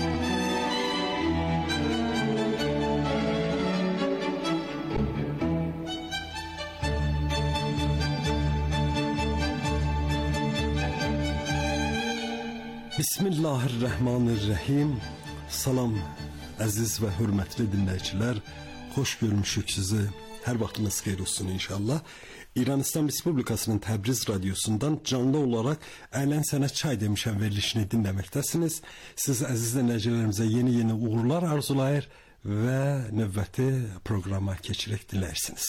Bismillahirrahmanirrahim. Salam əziz və hörmətli dinləyicilər. Xoş görmüşük sizi. Hər vaxtınız xeyir olsun inşallah. İran İslam Respublikasının Təbriz Radiosundan canlı olaraq Əylən Sənə Çay Demişəm verilişini dinləməkdəsiniz. Siz əziz dinləyicilərimizə yeni-yeni uğurlar arzulayır və növbəti proqrama keçirək dilərsiniz.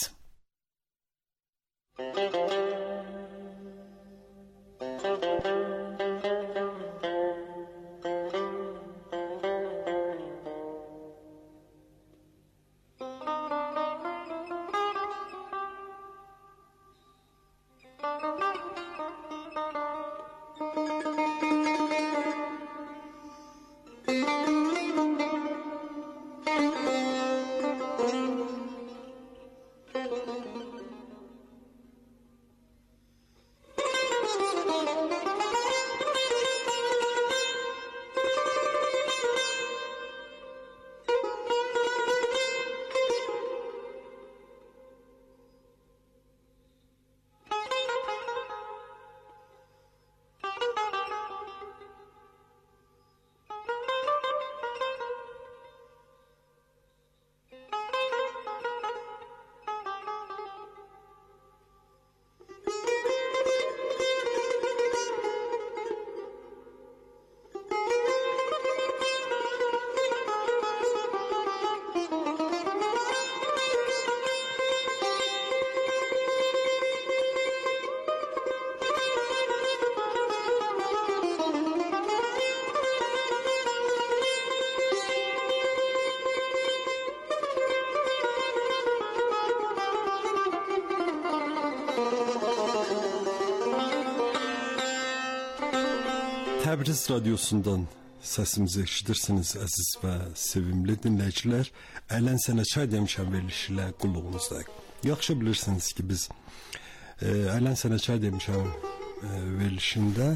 Təbriz Radiosundan səsimizi eşidirsiniz əziz və sevimli dinləyicilər. Əylən Sənə Çay Demişəm verilişi ilə qulluğunuzdayıq. Yaxşı bilirsiniz ki biz e, Əylən Sənə Çay Demişəm e, verilişində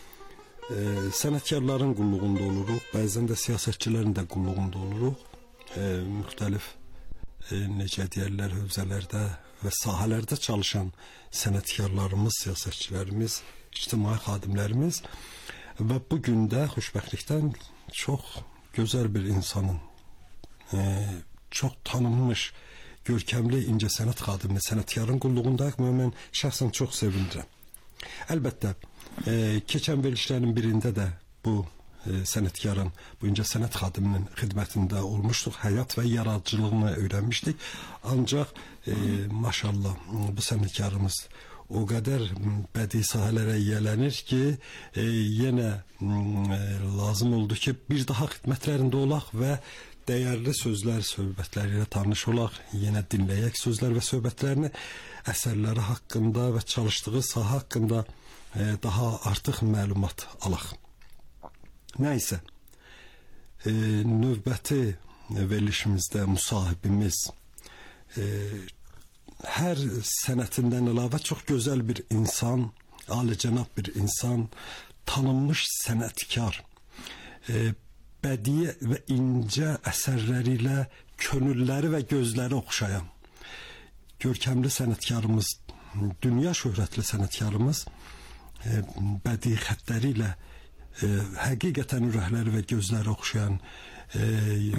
e, sənətkarların qulluğunda oluruq, bəzən də siyasətçilərin də qulluğunda oluruq. E, müxtəlif e, necə deyərlər, hövzələrdə və sahələrdə çalışan sənətkarlarımız, siyasətçilərimiz, ictimai xadimlərimiz və bu gün də xoşbəxtlikdən çox gözəl bir insanın, e, çox tanınmış, görkəmli incəsənət xadimi, sənətkarın qulluğundayıq. Mən şəxsən çox sevinirəm. Əlbəttə, e, keçən verilişlərin birində də bu e, sənətkarın, bu incəsənət xadiminin xidmətində olmuşduq, həyat və yaradıcılığını öyrənmişdik. Ancaq e, maşallah bu sənətkarımız o qədər bədii sahələrə yiyələnir ki, e, yenə e, lazım oldu ki, bir daha xidmətlərində olaq və dəyərli sözlər, söhbətləri ilə tanış olaq, yenə dinləyək sözlər və söhbətlərini, əsərləri haqqında və çalışdığı sahə haqqında e, daha artıq məlumat alaq. Nəysə, e, növbəti verilişimizdə müsahibimiz e, hər sənətindən əlavə çox gözəl bir insan, alicənab bir insan, tanınmış sənətkar, e, bədii və incə əsərləri ilə könülləri və gözləri oxşayan görkəmli sənətkarımız, dünya şöhrətli sənətkarımız e, bədii xəttləri ilə e, həqiqətən ürəkləri və gözləri oxşayan e,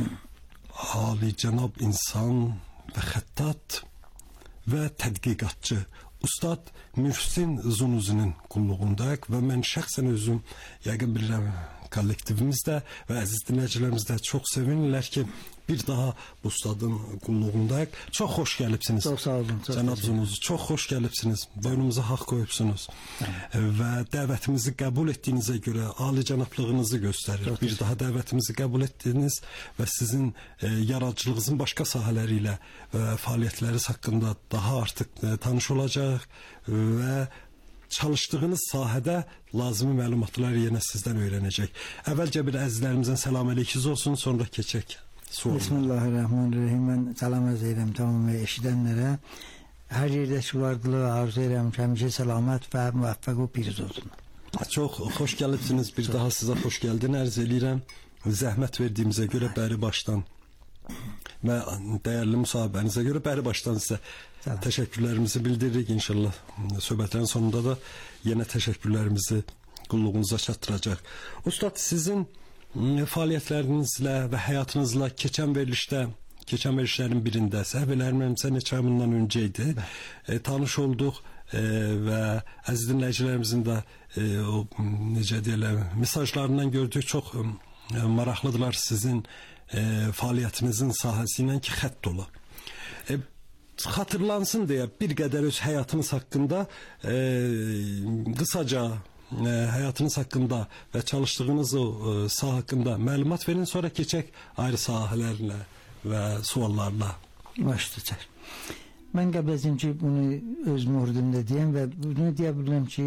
alicənab insan və xəttat və tədqiqatçı Ustad Mühsin Zunuzinin qulluğundayıq və mən şəxsən özüm yəqin bilirəm kollektivimizdə və əziz dinləyicilərimiz də çox sevinirlər ki, bir daha bu ustadın qulluğundayıq. Çox xoş gəlibsiniz. Çox sağ olun. Cənab Zunuz, çox xoş gəlibsiniz. Boynumuza haqq qoyubsunuz. Və dəvətimizi qəbul etdiyinizə görə ali cənablığınızı göstərir. Çok bir daha dəvətimizi qəbul etdiniz və sizin e, yaradıcılığınızın başqa sahələri ilə və fəaliyyətləriniz haqqında daha artıq e, tanış olacaq və çalışdığınız sahədə lazımi məlumatları yenə sizdən öyrənəcək. Əvvəlcə bir əzizlərimizdən salam əleyküz olsun, sonra keçək. Bismillahirrahmanirrahim. Mən salam arz edirəm tamam eşidənlərə. Hər yerdə şüvardılığı arzu edirəm ki, həmişə salamat və müvəffəq və piriz olsun. Çox xoş gəlibsiniz. Bir daha sizə xoş gəldin arz edirəm. Zəhmət verdiyimizə görə bəri başdan və dəyərli müsahibənizə görə bəri başdan sizə təşəkkürlərimizi bildiririk. İnşallah söhbətlərin sonunda da yenə təşəkkürlərimizi qulluğunuza çatdıracaq. Ustad, sizin fəaliyyətlərinizlə və həyatınızla keçən verilişdə, keçən verilişlərin birində, səhv eləmirəmsə neçə ay bundan öncə idi, e, tanış olduq e, və əziz dinləyicilərimizin də e, o necə deyirlər, mesajlarından gördük, çox e, maraqlıdırlar sizin e, fəaliyyətinizin sahəsi ilə ki, xətt dolu. E, xatırlansın deyə bir qədər öz həyatınız haqqında e, qısaca e, həyatınız haqqında və çalışdığınız o e, sahə haqqında məlumat verin, sonra keçək ayrı sahələrlə və suallarla. Başlayacaq. Mən qəbləzim ki, bunu öz mühridimdə deyəm və bunu deyə bilirəm ki,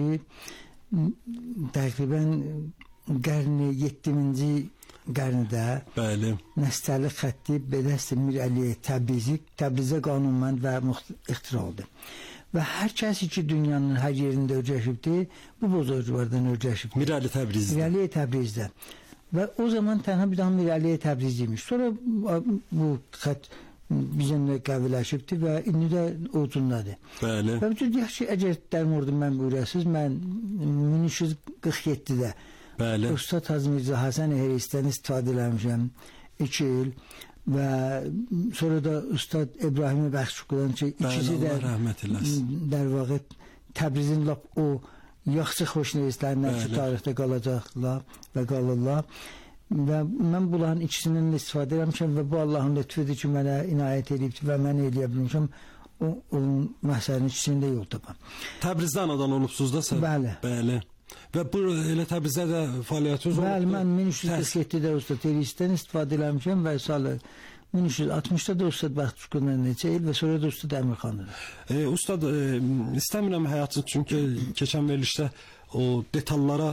təqribən qarni yeddiminci qarnıda Bəli. Nəstəli xətti Bedəst Mir Əliyev Təbrizi, Təbrizə qanunmənd və ixtira oldu. Və hər kəsi ki, dünyanın hər yerində öyrəşibdir, bu bozorculardan öyrəşibdir. Mir Əli Təbrizdə. Mir Əliyev Təbrizdə. Və o zaman tənha bir daha Mir Əliyev Təbriziymiş. Sonra bu xətt bizimlə qəbirləşibdir və indi də Odundadır. Bəli. Və bütün deyək ki, əgər dərmurdu mən buyurasız, mən min üç yüz qırx yeddidə Bəli. Ustad Hacı Mirzə Həsən Ehristdən istifadə eləmişəm iki il və sonra da Ustad İbrahim Bəxşuqdan ki, ikisi də der vaxtı Təbrizin lap o yaxşı xoşnevistlərindən ki, tarixdə qalacaqlar və qalırlar. Və mən bunların ikisindən istifadə eləmişəm və bu Allahın lütfüdür ki, mənə inayət edibdir və mən eləyə bilmişəm. O, onun məsələnin ikisində yol tapam. Təbrizdə anadan olubsuz da sən? Bəli. Bəli. Və bu elə Təbrizdə də fəaliyyətiniz olubdur? Bəli, mən min üç yüz qırx yeddidə Ustad Ehristdən istifadə eləmişəm və salı min üç yüz altmışda da Ustad Bəxşuqdan neçə il və sonra da Ustad Əmirxandır. E, Ustad, e, istəmirəm həyatınız, çünki keçən verilişdə o detallara,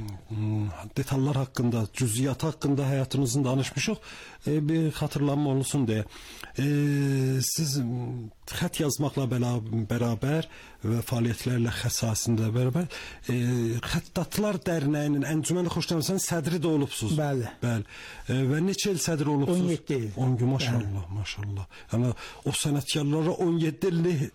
detallar haqqında, cüziyyat haqqında həyatınızın danışmışıq. E, bir xatırlanma olsun deyə. E, siz xət yazmaqla bərabər və fəaliyyətlərlə xəssasında bərabər e, Xəttatlar Dərnəyinin Əncüməni Xoşnəvəsinin sədri də olubsuz. Bəli. Bəli. E, və neçə il sədri olubsuz? on yeddi il. on gün, maşallah, maşallah. Yəni o sənətkarlara on yeddi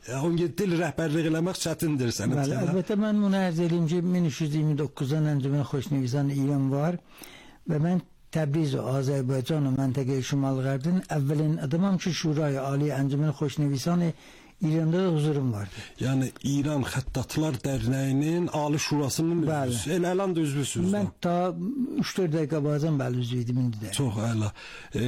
il rəhbərlik eləmək çətindir sənətkarlara. Bəli, əlbəttə mən bunu ərz edeyim ki, min üç yüz iyirmi doqquzdan Əncüməni Xoşnəvisan İran var və mən Təbriz və Azərbaycan və məntəqə Şimal Qərbin əvvəlin adamam ki, Şurayı Ali Əncüməni Xoşnəvisan İranda da huzurum vardı. Yəni İran Xəttatlar Dərnəyinin Ali Şurasının üzvüsü. Elə əlan da üzvüsünüz. Mən ta üç dörd dəqiqə bazən bəli üzv idim indi də. Çox əla. E,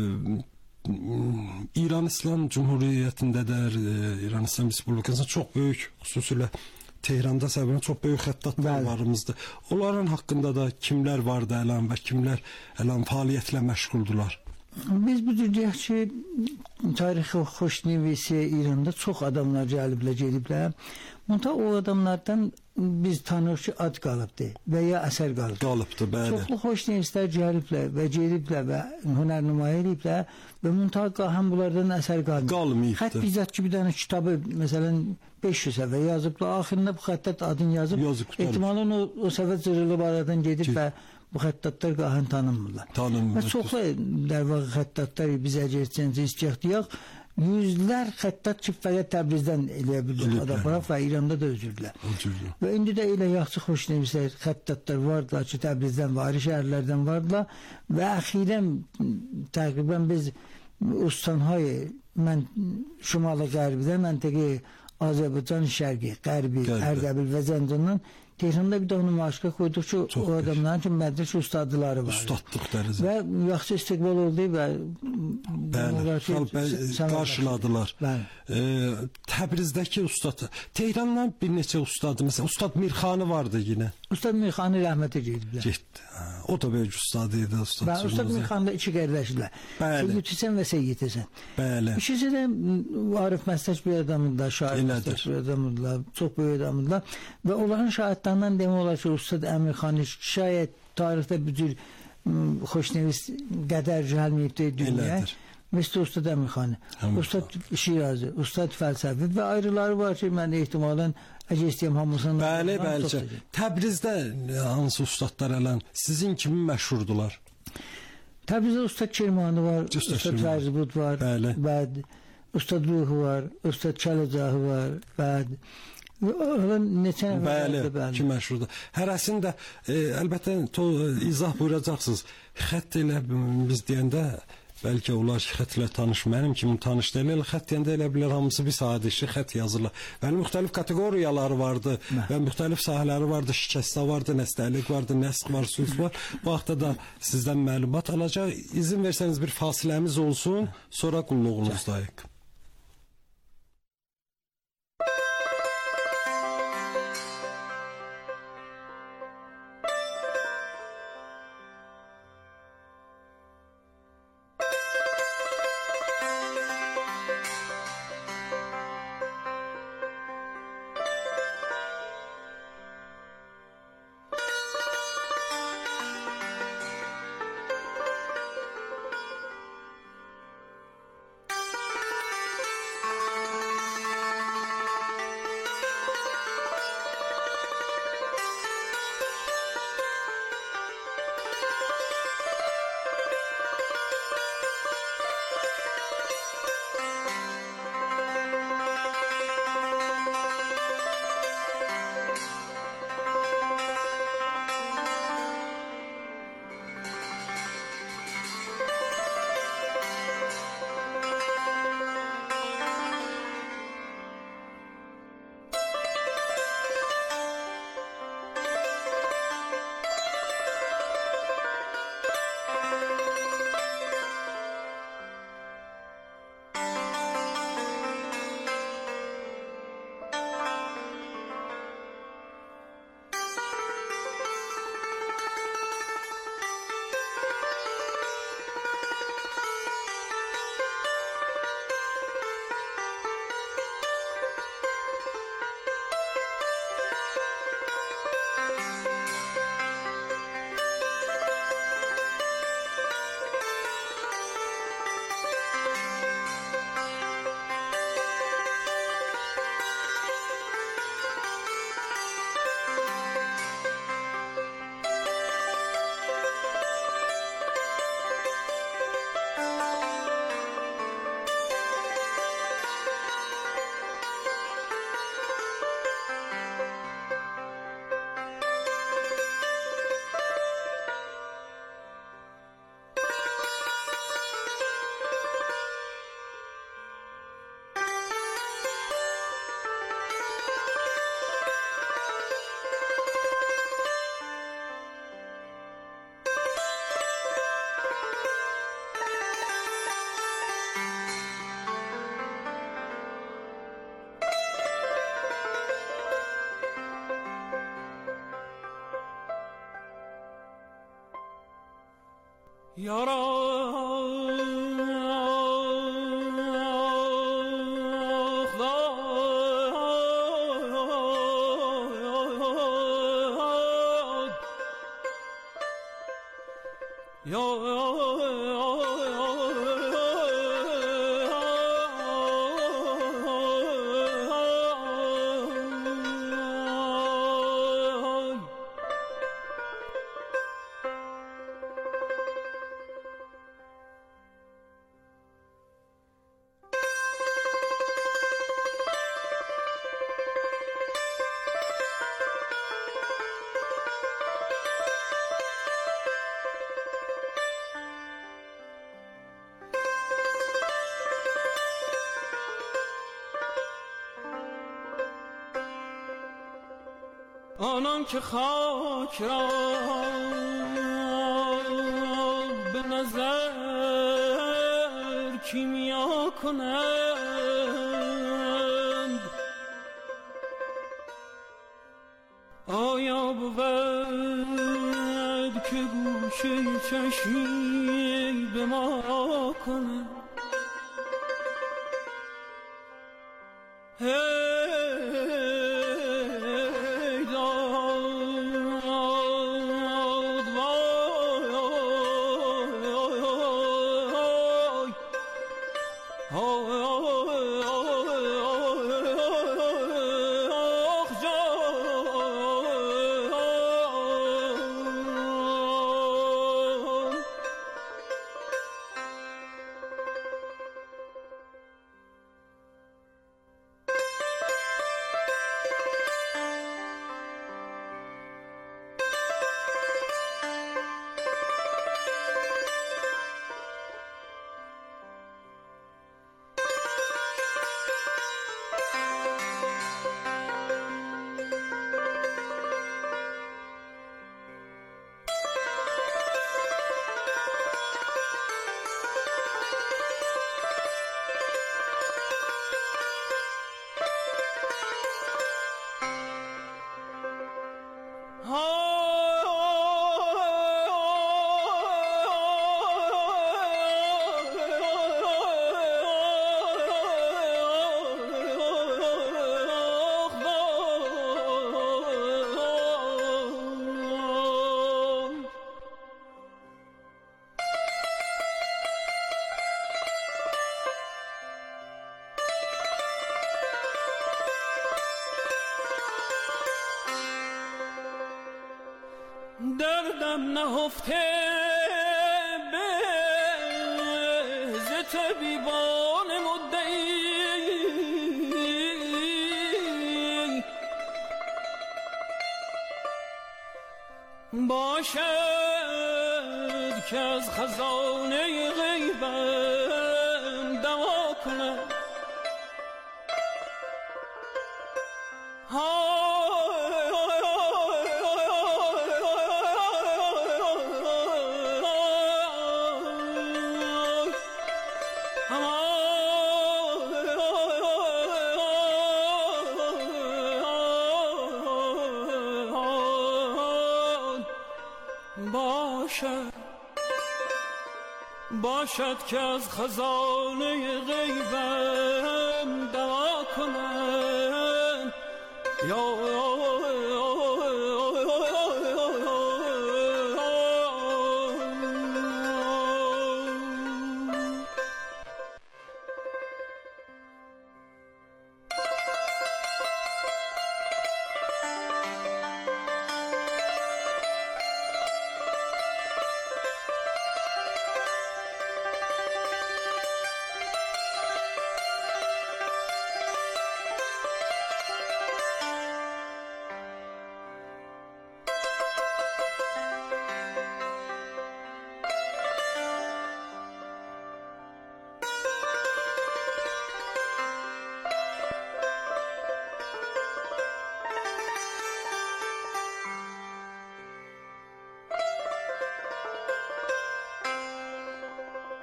İran İslam Cumhuriyyətində də, e, İran İslam Respublikasında çox böyük, xüsusilə Tehranda səbəbən çox böyük xəttatlar varımızdır. Onların haqqında da kimlər vardı əlan və kimlər əlan fəaliyyətlə məşğuldular? Biz bu cür deyək ki, tarixi xoşnevisi İranda çox adamlar gəliblər, gediblər. Müntə o adamlardan biz tanıyıq ki, ad qalıbdır və ya əsər qalıbdır. Qalıbdır, bəli. Çoxlu xoşnevistlər gəliblər və gediblər və hünər nümayə ediblər və müntəqa həm bunlardan əsər qalmayıb. Qalmayıbdır. Xət bizzat ki, bir dənə kitabı, məsələn, beş yüz səfə yazıblar, axırında bu xəttat adını yazıb, yazıb ehtimalən o, o səfə cırılıb aradan gedib və bu xəttatlar qahən tanınmırlar. Tanınmır. Və çoxlu dərvağı xəttatlar biz əgərçəncə istəyək yüzlər xəttat ki, fəqət Təbrizdən eləyə bildik adamlar və İranda da özürdülər. Və indi də elə yaxşı xoşnevistlər, xəttatlar vardılar ki, Təbrizdən və ayrı şəhərlərdən vardılar və əxirən təqribən biz Ustanhay, mən Şimalı Qərbidə məntəqə Azərbaycan şərqi, qərbi, Ərdəbil və Zəncandan Tehranda bir dağını maaşqa qoyduq ki, Çox o adamların ki, mədrəsə ustadları var. Ustadlıq dərəcə. Və yaxşı istiqbal oldu və bəli, qarşıladılar. E, Təbrizdəki ustad, Tehrandan bir neçə ustadı, məsələn, Ustad Mirxanı vardı yenə. Ustad Mirxanı rəhmətə gediblər. Getdi. O da böyük ustad idi. Ustad, Bəli, Ustad Mirxanı da iki qardaşdılar. Seyyid Hüseyn və Seyyid Həsən. Bəli. İkisi də Arif Məstəç bir adamdılar, şair Məstəç bir adamdılar, çox böyük adamdılar. Və onların şahidlərindən demək olar ki, Ustad Əmirxani şayət tarixdə bir cür xoşnevist qədər gəlməyibdir dünyaya. Mesela Ustad Əmirxani, Ustad Şirazi, Ustad Fəlsəfi və ayrıları var ki, mən ehtimalən əgər istəyəm hamısını... Bəli, bəli. Təbrizdə hansı ustadlar ələn? Sizin kimi məşhurdular? Təbrizdə Ustad Kirmani var, Ustad Fərzibud var, bəd, Ustad Ruhu var, Ustad Kələcahı var, bəd. Neçə bəli, ki məşhurdur. Hərəsində, e, əlbəttə, to, izah buyuracaqsınız. Xətt elə biz deyəndə... Bəlkə onlar ki, xətlə tanış, mənim kimi tanış deyil, elə xət deyəndə elə bilər, hamısı bir sadə işi xət yazırlar. Bəli, müxtəlif kateqoriyaları vardı və müxtəlif sahələri vardı, şikəstə vardı, nəstəlik vardı, nəsq var, sülh var. Bu haqda da sizdən məlumat alacaq. İzin versəniz bir fasiləmiz olsun, sonra qulluğunuzdayıq. آنان که خاک را به نظر کیمیا کنند، آیا بود که گوشه چشمی به ما کنند؟ دردم نهفته به ز طبیبان مدعی، باشد که از خزانه غیبم دوا کند. باشد که از خزانه غیبم دوا کنن یا